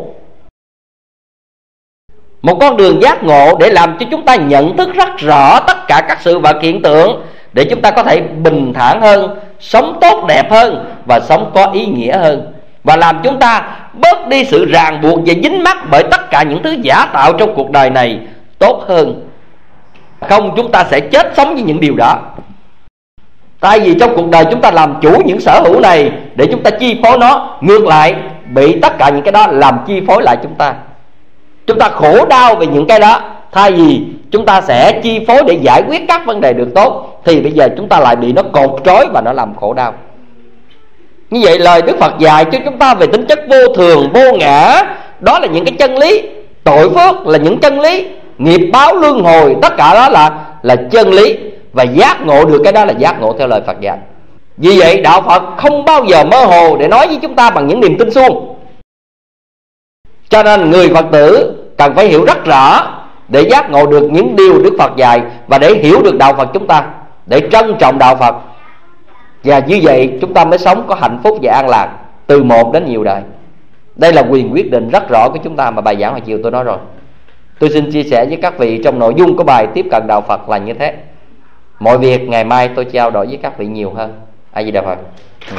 một con đường giác ngộ để làm cho chúng ta nhận thức rất rõ tất cả các sự vật hiện tượng, để chúng ta có thể bình thản hơn, sống tốt đẹp hơn và sống có ý nghĩa hơn, và làm chúng ta bớt đi sự ràng buộc và dính mắc bởi tất cả những thứ giả tạo trong cuộc đời này tốt hơn. Không, chúng ta sẽ chết sống với những điều đó. Tại vì trong cuộc đời chúng ta làm chủ những sở hữu này để chúng ta chi phối nó, ngược lại bị tất cả những cái đó làm chi phối lại chúng ta. Chúng ta khổ đau về những cái đó, thay vì chúng ta sẽ chi phối để giải quyết các vấn đề được tốt, thì bây giờ chúng ta lại bị nó cột trói và nó làm khổ đau. Như vậy lời Đức Phật dạy cho chúng ta về tính chất vô thường, vô ngã, đó là những cái chân lý. Tội phước là những chân lý, nghiệp báo luân hồi, tất cả đó là là chân lý. Và giác ngộ được cái đó là giác ngộ theo lời Phật dạy. Vì vậy đạo Phật không bao giờ mơ hồ để nói với chúng ta bằng những niềm tin suông. Cho nên người Phật tử cần phải hiểu rất rõ để giác ngộ được những điều Đức Phật dạy, và để hiểu được đạo Phật chúng ta, để trân trọng đạo Phật. Và như vậy chúng ta mới sống có hạnh phúc và an lạc từ một đến nhiều đời. Đây là quyền quyết định rất rõ của chúng ta mà bài giảng hồi chiều tôi nói rồi. Tôi xin chia sẻ với các vị trong nội dung của bài tiếp cận đạo Phật là như thế. Mọi việc ngày mai tôi trao đổi với các vị nhiều hơn. A Di Đà Phật. ừ.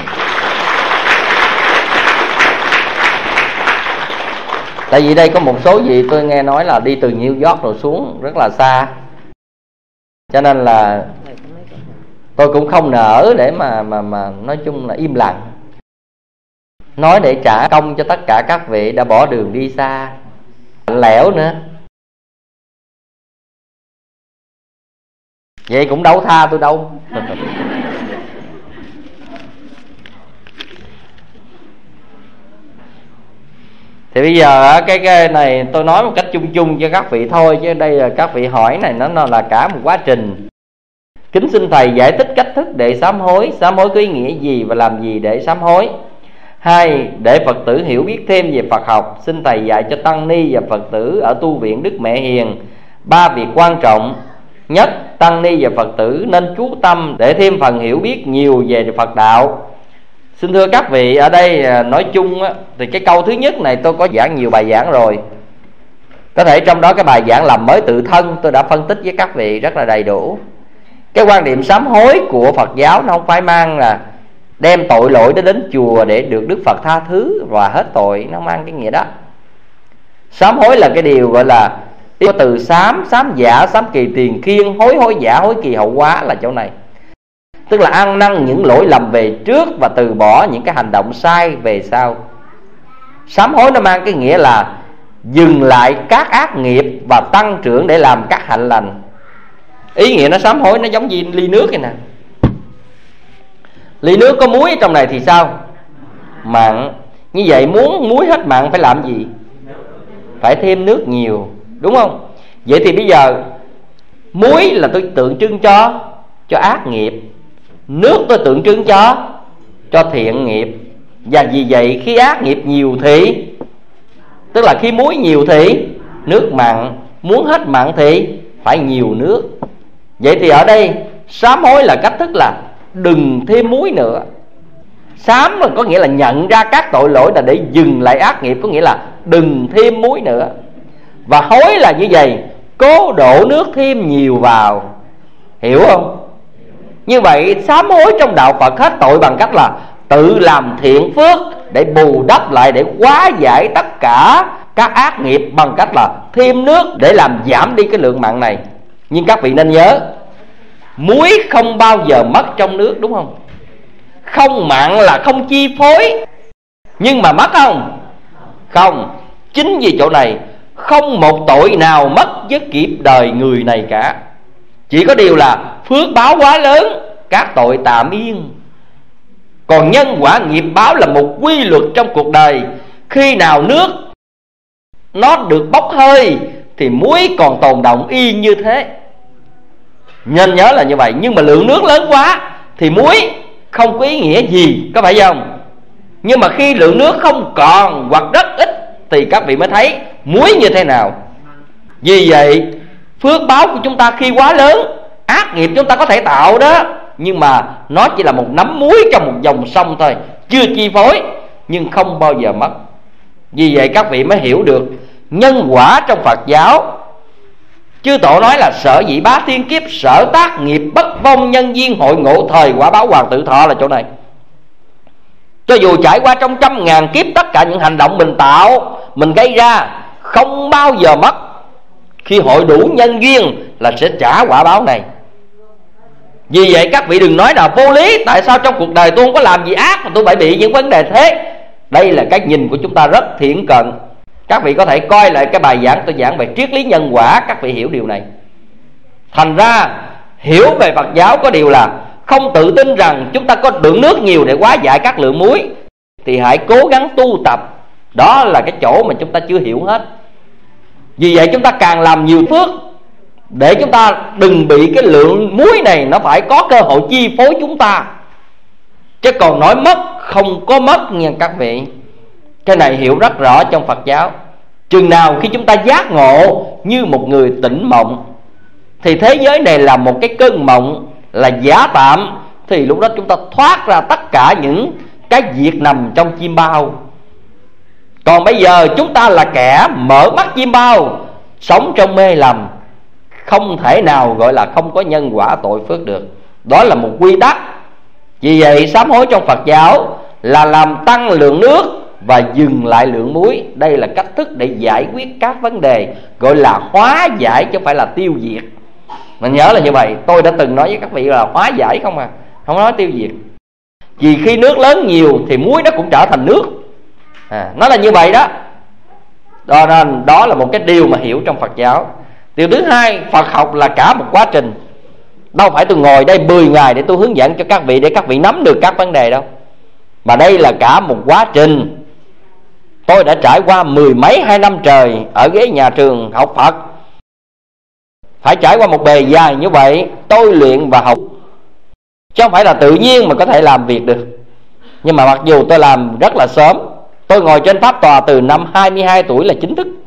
Tại vì đây có một số vị tôi nghe nói là đi từ New York rồi xuống rất là xa, cho nên là tôi cũng không nỡ để mà mà mà nói chung là im lặng, nói để trả công cho tất cả các vị đã bỏ đường đi xa, lạnh lẽo nữa. Vậy cũng đâu tha tôi đâu. Thì bây giờ cái, cái này tôi nói một cách chung chung cho các vị thôi, chứ đây là các vị hỏi này nó, nó là cả một quá trình. Kính xin Thầy giải thích cách thức để sám hối. Sám hối có ý nghĩa gì và làm gì để sám hối? Hai, để Phật tử hiểu biết thêm về Phật học, xin Thầy dạy cho tăng ni và Phật tử ở tu viện Đức Mẹ Hiền ba việc quan trọng. Nhất, tăng ni và Phật tử nên chú tâm để thêm phần hiểu biết nhiều về Phật đạo. Xin thưa các vị, ở đây nói chung á, thì cái câu thứ nhất này tôi có giảng nhiều bài giảng rồi. Có thể trong đó cái bài giảng làm mới tự thân tôi đã phân tích với các vị rất là đầy đủ. Cái quan điểm sám hối của Phật giáo nó không phải mang là đem tội lỗi đến đến chùa để được Đức Phật tha thứ và hết tội, nó mang cái nghĩa đó. Sám hối là cái điều gọi là có từ sám, sám dạ, sám kỳ tiền khiên, hối hối giả, hối kỳ hậu quá là chỗ này. Tức là ăn năn những lỗi lầm về trước và từ bỏ những cái hành động sai về sau. Sám hối nó mang cái nghĩa là dừng lại các ác nghiệp và tăng trưởng để làm các hạnh lành. Ý nghĩa nó sám hối nó giống như ly nước này nè. Ly nước có muối ở trong này thì sao? Mặn. Như vậy muốn muối hết mặn phải làm gì? Phải thêm nước nhiều, đúng không? Vậy thì bây giờ muối là tôi tượng trưng cho cho ác nghiệp, nước tôi tượng trưng cho cho thiện nghiệp. Và vì vậy khi ác nghiệp nhiều thì, tức là khi muối nhiều thì nước mặn, muốn hết mặn thì phải nhiều nước. Vậy thì ở đây sám hối là cách thức là đừng thêm muối nữa. Sám là có nghĩa là nhận ra các tội lỗi là để dừng lại ác nghiệp, có nghĩa là đừng thêm muối nữa. Và hối là như vậy, cố đổ nước thêm nhiều vào. Hiểu không? Như vậy sám hối trong đạo Phật hết tội bằng cách là tự làm thiện phước để bù đắp lại, để hóa giải tất cả các ác nghiệp bằng cách là thêm nước để làm giảm đi cái lượng mặn này. Nhưng các vị nên nhớ, muối không bao giờ mất trong nước, đúng không? Không mặn là không chi phối, nhưng mà mất không? Không. Chính vì chỗ này không một tội nào mất với kiếp đời người này cả. Chỉ có điều là phước báo quá lớn, các tội tạm yên. Còn nhân quả nghiệp báo là một quy luật trong cuộc đời. Khi nào nước nó được bốc hơi thì muối còn tồn động y như thế. Nên nhớ là như vậy. Nhưng mà lượng nước lớn quá thì muối không có ý nghĩa gì, có phải không? Nhưng mà khi lượng nước không còn hoặc rất ít thì các vị mới thấy muối như thế nào. Vì vậy phước báo của chúng ta khi quá lớn, ác nghiệp chúng ta có thể tạo đó, nhưng mà nó chỉ là một nắm muối trong một dòng sông thôi, chưa chi phối nhưng không bao giờ mất. Vì vậy các vị mới hiểu được nhân quả trong Phật giáo. Chư Tổ nói là sở dĩ bá thiên kiếp, sở tác nghiệp bất vong, nhân duyên hội ngộ, thời quả báo hoàng tự thọ là chỗ này. Cho dù trải qua trong trăm ngàn kiếp, tất cả những hành động mình tạo, mình gây ra không bao giờ mất. Khi hội đủ nhân duyên là sẽ trả quả báo này. Vì vậy các vị đừng nói là vô lý, tại sao trong cuộc đời tôi không có làm gì ác mà tôi phải bị những vấn đề thế. Đây là cái nhìn của chúng ta rất thiển cận. Các vị có thể coi lại cái bài giảng tôi giảng về triết lý nhân quả, các vị hiểu điều này. Thành ra hiểu về Phật giáo có điều là không tự tin rằng chúng ta có lượng nước nhiều để hóa giải các lượng muối, thì hãy cố gắng tu tập. Đó là cái chỗ mà chúng ta chưa hiểu hết. Vì vậy chúng ta càng làm nhiều phước để chúng ta đừng bị cái lượng muối này nó phải có cơ hội chi phối chúng ta. Chứ còn nói mất, không có mất nha các vị. Cái này hiểu rất rõ trong Phật giáo. Chừng nào khi chúng ta giác ngộ như một người tỉnh mộng, thì thế giới này là một cái cơn mộng, là giả tạm, thì lúc đó chúng ta thoát ra tất cả những cái việc nằm trong chim bao. Còn bây giờ chúng ta là kẻ mở mắt chim bao, sống trong mê lầm, không thể nào gọi là không có nhân quả tội phước được. Đó là một quy tắc. Vì vậy sám hối trong Phật giáo là làm tăng lượng nước và dừng lại lượng muối. Đây là cách thức để giải quyết các vấn đề, gọi là hóa giải chứ không phải là tiêu diệt. Mình nhớ là như vậy. Tôi đã từng nói với các vị là hóa giải không à, không nói tiêu diệt. Vì khi nước lớn nhiều thì muối nó cũng trở thành nước à, nó là như vậy đó. Đó nên đó là một cái điều mà hiểu trong Phật giáo. Điều thứ hai, Phật học là cả một quá trình. Đâu phải tôi ngồi đây mười ngày để tôi hướng dẫn cho các vị, để các vị nắm được các vấn đề đâu. Mà đây là cả một quá trình. Tôi đã trải qua mười mấy hai năm trời ở ghế nhà trường học Phật, phải trải qua một bề dài như vậy, tôi luyện và học, chứ không phải là tự nhiên mà có thể làm việc được. Nhưng mà mặc dù tôi làm rất là sớm, tôi ngồi trên pháp tòa từ năm hai mươi hai tuổi là chính thức.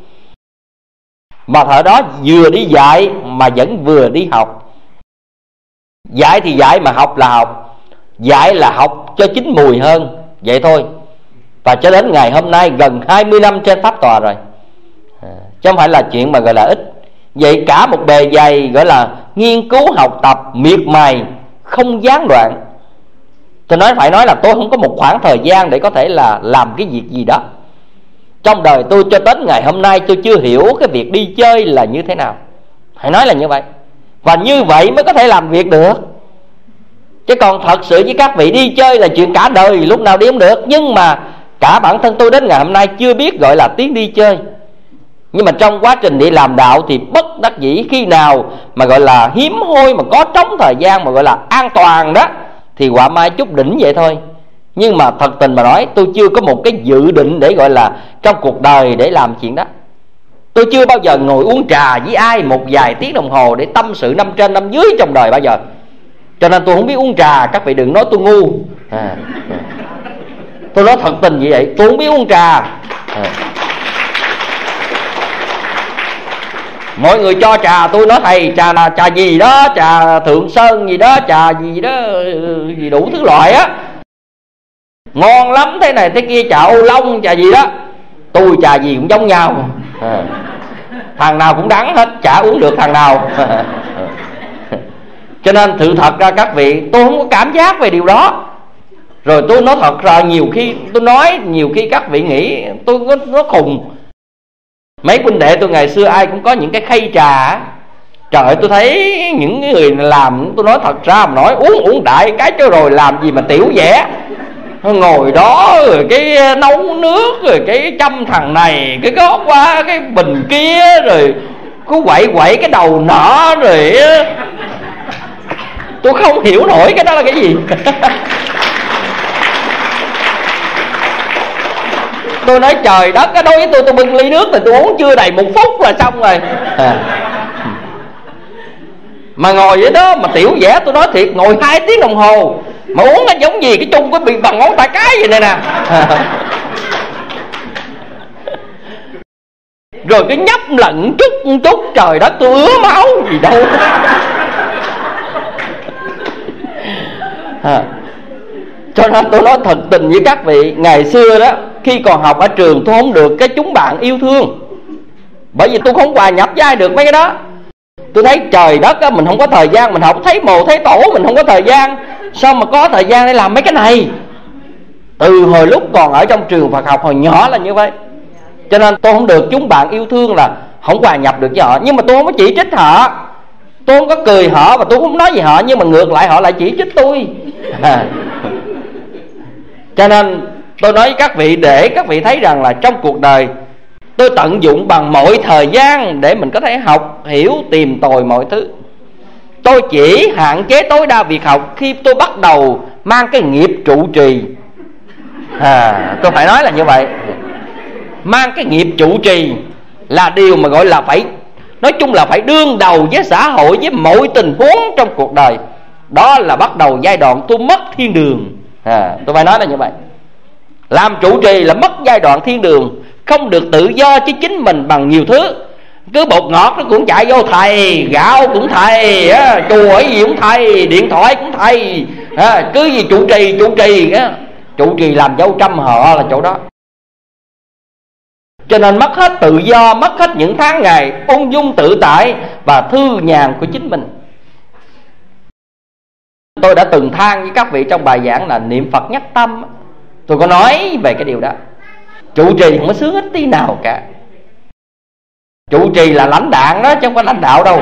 Mà thời đó vừa đi dạy mà vẫn vừa đi học. Dạy thì dạy mà học là học. Dạy là học cho chín mùi hơn, vậy thôi. Và cho đến ngày hôm nay gần hai mươi năm trên pháp tòa rồi à, chứ không phải là chuyện mà gọi là ít. Vậy cả một bề dày gọi là nghiên cứu học tập miệt mài, không gián đoạn. Tôi nói phải nói là tôi không có một khoảng thời gian để có thể là làm cái việc gì đó. Trong đời tôi cho đến ngày hôm nay tôi chưa hiểu cái việc đi chơi là như thế nào. Hãy nói là như vậy. Và như vậy mới có thể làm việc được. Chứ còn thật sự với các vị đi chơi là chuyện cả đời, lúc nào đi không được. Nhưng mà cả bản thân tôi đến ngày hôm nay chưa biết gọi là tiếng đi chơi. Nhưng mà trong quá trình đi làm đạo thì bất đắc dĩ, khi nào mà gọi là hiếm hoi, mà có trống thời gian mà gọi là an toàn đó, thì quả mai chút đỉnh vậy thôi. Nhưng mà thật tình mà nói, tôi chưa có một cái dự định để gọi là trong cuộc đời để làm chuyện đó. Tôi chưa bao giờ ngồi uống trà với ai một vài tiếng đồng hồ để tâm sự năm trên năm dưới trong đời bao giờ. Cho nên tôi không biết uống trà, các vị đừng nói tôi ngu à. Tôi nói thật tình vậy, vậy tôi không biết uống trà à. Mọi người cho trà, tôi nói thầy trà là trà gì đó, trà Thượng Sơn gì đó, trà gì đó, gì đủ thứ loại á, ngon lắm, thế này thế kia, trà ô long, trà gì đó. Tôi trà gì cũng giống nhau à. Thằng nào cũng đắng hết, chả uống được thằng nào Cho nên sự thật ra các vị, tôi không có cảm giác về điều đó. Rồi tôi nói thật ra nhiều khi tôi nói, nhiều khi các vị nghĩ tôi nó, nó khùng. Mấy huynh đệ tôi ngày xưa ai cũng có những cái khay trà. Trời ơi, tôi thấy những người làm, tôi nói thật ra mà nói, uống uống đại cái chứ rồi làm gì mà tiểu vẽ. Ngồi đó rồi cái nấu nước, rồi cái chăm thằng này, cái gót qua cái bình kia, rồi cứ quậy quậy cái đầu nọ, rồi tôi không hiểu nổi cái đó là cái gì. Tôi nói trời đất, cái đối với tôi, tôi bưng ly nước thì tôi uống chưa đầy một phút là xong rồi à. Mà ngồi vậy đó mà tiểu vẽ, tôi nói thiệt, ngồi hai tiếng đồng hồ mà uống nó giống gì cái chung cái bị bằng ngón tay cái vậy này nè à. Rồi cái nhấp lận chút chút, trời đất, tôi ứa máu gì đâu à. Cho nên tôi nói thật tình với các vị, ngày xưa đó, khi còn học ở trường tôi không được cái chúng bạn yêu thương, bởi vì tôi không hòa nhập với ai được mấy cái đó. Tôi thấy trời đất á, mình không có thời gian mình học, thấy mồ thấy tổ mình không có thời gian, sao mà có thời gian để làm mấy cái này. Từ hồi lúc còn ở trong trường Phật học hồi nhỏ là như vậy. Cho nên tôi không được chúng bạn yêu thương, là không hòa nhập được với họ. Nhưng mà tôi không có chỉ trích họ, tôi không có cười họ và tôi không nói gì họ, nhưng mà ngược lại họ lại chỉ trích tôi à. Cho nên tôi nói với các vị, để các vị thấy rằng là trong cuộc đời tôi tận dụng bằng mọi thời gian để mình có thể học, hiểu, tìm tòi mọi thứ. Tôi chỉ hạn chế tối đa việc học khi tôi bắt đầu mang cái nghiệp trụ trì à, tôi phải nói là như vậy. Mang cái nghiệp trụ trì là điều mà gọi là phải, nói chung là phải đương đầu với xã hội, với mọi tình huống trong cuộc đời. Đó là bắt đầu giai đoạn tôi mất thiên đường à, tôi phải nói là như vậy. Làm trụ trì là mất giai đoạn thiên đường, không được tự do chứ chính mình bằng nhiều thứ. Cứ bột ngọt nó cũng chạy vô thầy, gạo cũng thầy, chùa gì cũng thầy, điện thoại cũng thầy, cứ gì trụ trì trụ trì trụ trì làm dấu trăm họ là chỗ đó. Cho nên mất hết tự do, mất hết những tháng ngày ung dung tự tại và thư nhàn của chính mình. Tôi đã từng than với các vị trong bài giảng là niệm Phật nhất tâm. Tôi có nói về cái điều đó. Trụ trì không có sướng ít tí nào cả. Trụ trì là lãnh đạn đó chứ không có lãnh đạo đâu.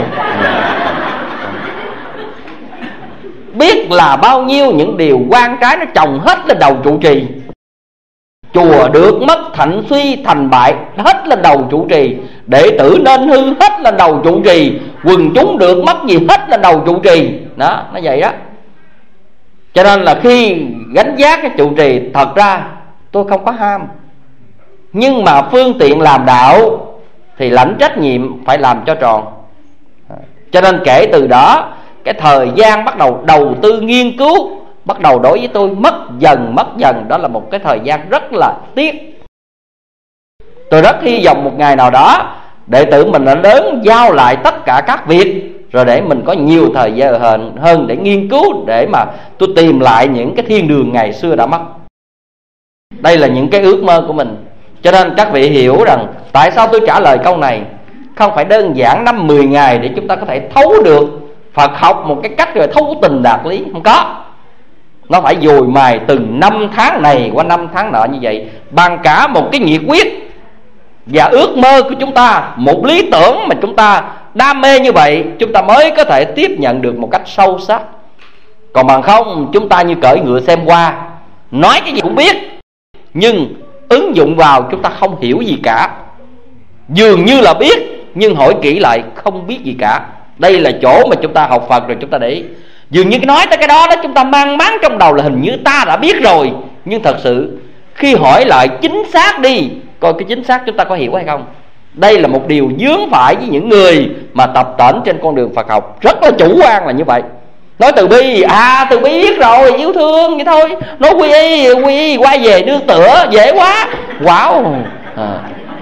Biết là bao nhiêu những điều quan trái nó chồng hết lên đầu trụ trì. Chùa được mất, thạnh suy thành bại hết lên đầu trụ trì, đệ tử nên hư hết lên đầu trụ trì, quần chúng được mất gì hết lên đầu trụ trì. Đó, nó vậy đó. Cho nên là khi gánh vác cái trụ trì, thật ra tôi không có ham, nhưng mà phương tiện làm đạo thì lãnh trách nhiệm phải làm cho tròn. Cho nên kể từ đó, cái thời gian bắt đầu đầu tư nghiên cứu bắt đầu đối với tôi mất dần mất dần. Đó là một cái thời gian rất là tiếc. Tôi rất hy vọng một ngày nào đó đệ tử mình đã lớn giao lại tất cả các việc, rồi để mình có nhiều thời gian hơn, hơn để nghiên cứu, để mà tôi tìm lại những cái thiên đường ngày xưa đã mất. Đây là những cái ước mơ của mình. Cho nên các vị hiểu rằng tại sao tôi trả lời câu này. Không phải đơn giản năm mười ngày để chúng ta có thể thấu được Phật học một cái cách rồi thấu tình đạt lý. Không có. Nó phải dồi mài từng năm tháng này qua năm tháng nọ như vậy, bằng cả một cái nhiệt quyết và ước mơ của chúng ta, một lý tưởng mà chúng ta đam mê như vậy, chúng ta mới có thể tiếp nhận được một cách sâu sắc. Còn bằng không, chúng ta như cởi ngựa xem qua, nói cái gì cũng biết, nhưng ứng dụng vào chúng ta không hiểu gì cả. Dường như là biết, nhưng hỏi kỹ lại không biết gì cả. Đây là chỗ mà chúng ta học Phật rồi chúng ta để ý. Dường như nói tới cái đó, đó chúng ta mang máng trong đầu là hình như ta đã biết rồi. Nhưng thật sự khi hỏi lại chính xác đi, coi cái chính xác chúng ta có hiểu hay không. Đây là một điều vướng phải với những người mà tập tễnh trên con đường Phật học. Rất là chủ quan là như vậy. Nói từ bi, à từ bi biết rồi, yêu thương vậy thôi. Nói quy y, quy y quay về nương tựa, dễ quá. Wow à.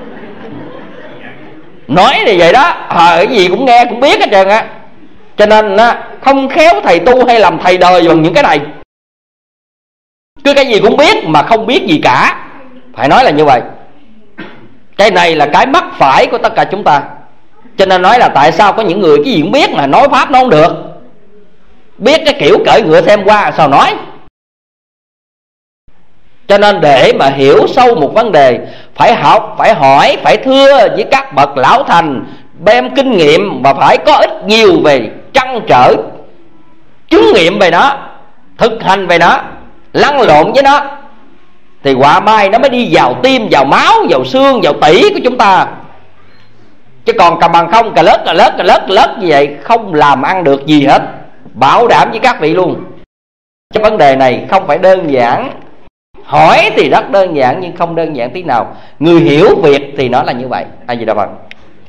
Nói thì vậy đó à, cái gì cũng nghe cũng biết hết trơn á. Cho nên á, không khéo thầy tu hay làm thầy đời bằng những cái này. Cứ cái gì cũng biết mà không biết gì cả. Phải nói là như vậy. Cái này là cái mắc phải của tất cả chúng ta. Cho nên nói là tại sao có những người cái gì cũng biết mà nói pháp nó không được. Biết cái kiểu cởi ngựa xem qua sao nói. Cho nên để mà hiểu sâu một vấn đề, phải học, phải hỏi, phải thưa với các bậc lão thành, đem kinh nghiệm và phải có ít nhiều về trăn trở, chứng nghiệm về nó, thực hành về nó, lăn lộn với nó, thì quả mai nó mới đi vào tim, vào máu, vào xương, vào tủy của chúng ta. Chứ còn cầm bằng không, cà lớt, cà lớt, cà lớt, cà lớt như vậy không làm ăn được gì hết. Bảo đảm với các vị luôn. Cái vấn đề này không phải đơn giản. Hỏi thì rất đơn giản nhưng không đơn giản tí nào. Người hiểu việc thì nó là như vậy. Ai gì đâu bằng ừ.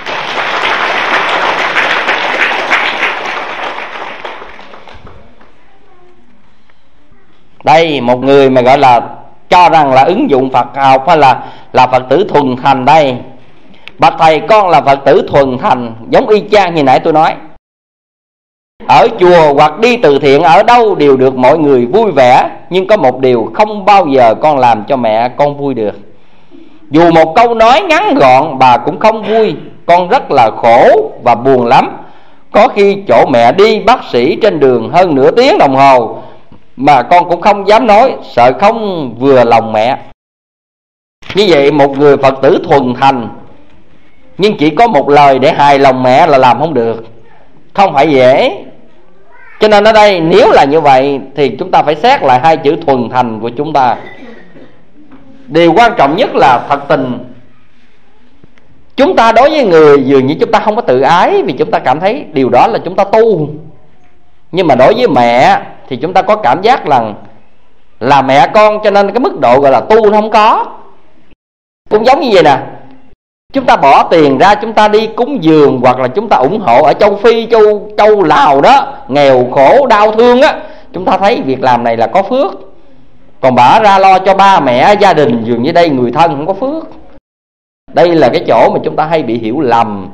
Đây một người mà gọi là cho rằng là ứng dụng Phật học hay là là Phật tử thuần thành đây. Bạch thầy, con là Phật tử thuần thành, giống y chang như nãy tôi nói. ở chùa hoặc đi từ thiện ở đâu đều được mọi người vui vẻ, nhưng có một điều không bao giờ con làm cho mẹ con vui được. Dù một câu nói ngắn gọn bà cũng không vui. Con rất là khổ và buồn lắm. Có khi chỗ mẹ đi bác sĩ trên đường hơn nửa tiếng đồng hồ mà con cũng không dám nói, sợ không vừa lòng mẹ. Như vậy một người Phật tử thuần thành nhưng chỉ có một lời để hài lòng mẹ là làm không được, không phải dễ. Cho nên ở đây nếu là như vậy thì chúng ta phải xét lại hai chữ thuần thành của chúng ta. Điều quan trọng nhất là thật tình. Chúng ta đối với người dường như chúng ta không có tự ái, vì chúng ta cảm thấy điều đó là chúng ta tu. Nhưng mà đối với mẹ thì chúng ta có cảm giác rằng là mẹ con, cho nên cái mức độ gọi là tu nó không có. Cũng giống như vậy nè, chúng ta bỏ tiền ra, chúng ta đi cúng dường hoặc là chúng ta ủng hộ ở châu Phi, châu châu Lào đó, nghèo khổ đau thương á, chúng ta thấy việc làm này là có phước. Còn bỏ ra lo cho ba mẹ gia đình dường như đây người thân không có phước. Đây là cái chỗ mà chúng ta hay bị hiểu lầm.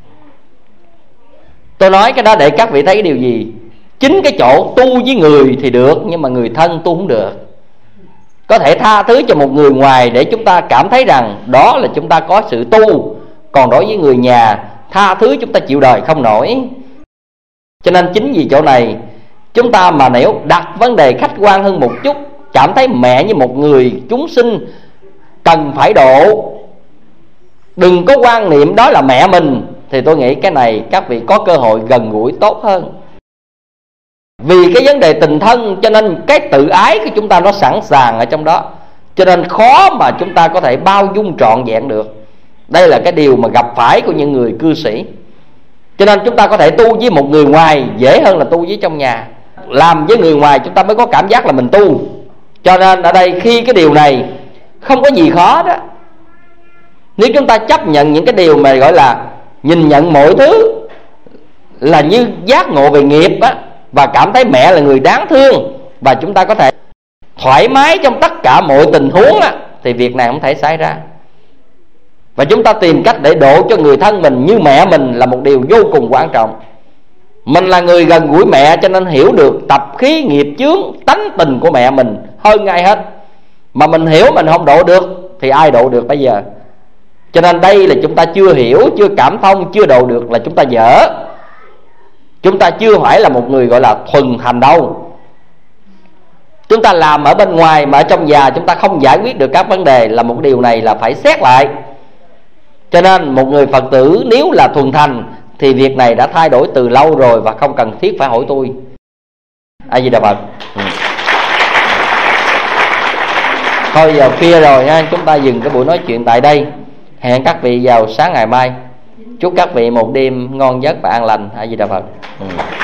Tôi nói cái đó để các vị thấy cái điều gì? Chính cái chỗ tu với người thì được, nhưng mà người thân tu không được. Có thể tha thứ cho một người ngoài để chúng ta cảm thấy rằng đó là chúng ta có sự tu. Còn đối với người nhà, tha thứ chúng ta chịu đời không nổi. Cho nên chính vì chỗ này, chúng ta mà nếu đặt vấn đề khách quan hơn một chút, cảm thấy mẹ như một người chúng sinh cần phải độ, đừng có quan niệm đó là mẹ mình, thì tôi nghĩ cái này các vị có cơ hội gần gũi tốt hơn. Vì cái vấn đề tình thân cho nên cái tự ái của chúng ta nó sẵn sàng ở trong đó, cho nên khó mà chúng ta có thể bao dung trọn vẹn được. Đây là cái điều mà gặp phải của những người cư sĩ. Cho nên chúng ta có thể tu với một người ngoài dễ hơn là tu với trong nhà. Làm với người ngoài chúng ta mới có cảm giác là mình tu. Cho nên ở đây khi cái điều này không có gì khó đó, nếu chúng ta chấp nhận những cái điều mà gọi là nhìn nhận mọi thứ là như giác ngộ về nghiệp á, và cảm thấy mẹ là người đáng thương, và chúng ta có thể thoải mái trong tất cả mọi tình huống á, thì việc này không thể xảy ra. Và chúng ta tìm cách để độ cho người thân mình như mẹ mình là một điều vô cùng quan trọng. Mình là người gần gũi mẹ cho nên hiểu được tập khí nghiệp chướng tánh tình của mẹ mình hơn ai hết. Mà mình hiểu mình không độ được thì ai độ được bây giờ? Cho nên đây là chúng ta chưa hiểu, chưa cảm thông, chưa độ được là chúng ta dở. Chúng ta chưa phải là một người gọi là thuần thành đâu. Chúng ta làm ở bên ngoài mà ở trong nhà chúng ta không giải quyết được các vấn đề, là một điều này là phải xét lại. Cho nên một người Phật tử nếu là thuần thành thì việc này đã thay đổi từ lâu rồi, và không cần thiết phải hỏi tôi. A Di Đà Phật. ừ. Thôi giờ khuya rồi ha, chúng ta dừng cái buổi nói chuyện tại đây. Hẹn các vị vào sáng ngày mai. Chúc các vị một đêm ngon giấc và an lành. A Di Đà Phật. ừ.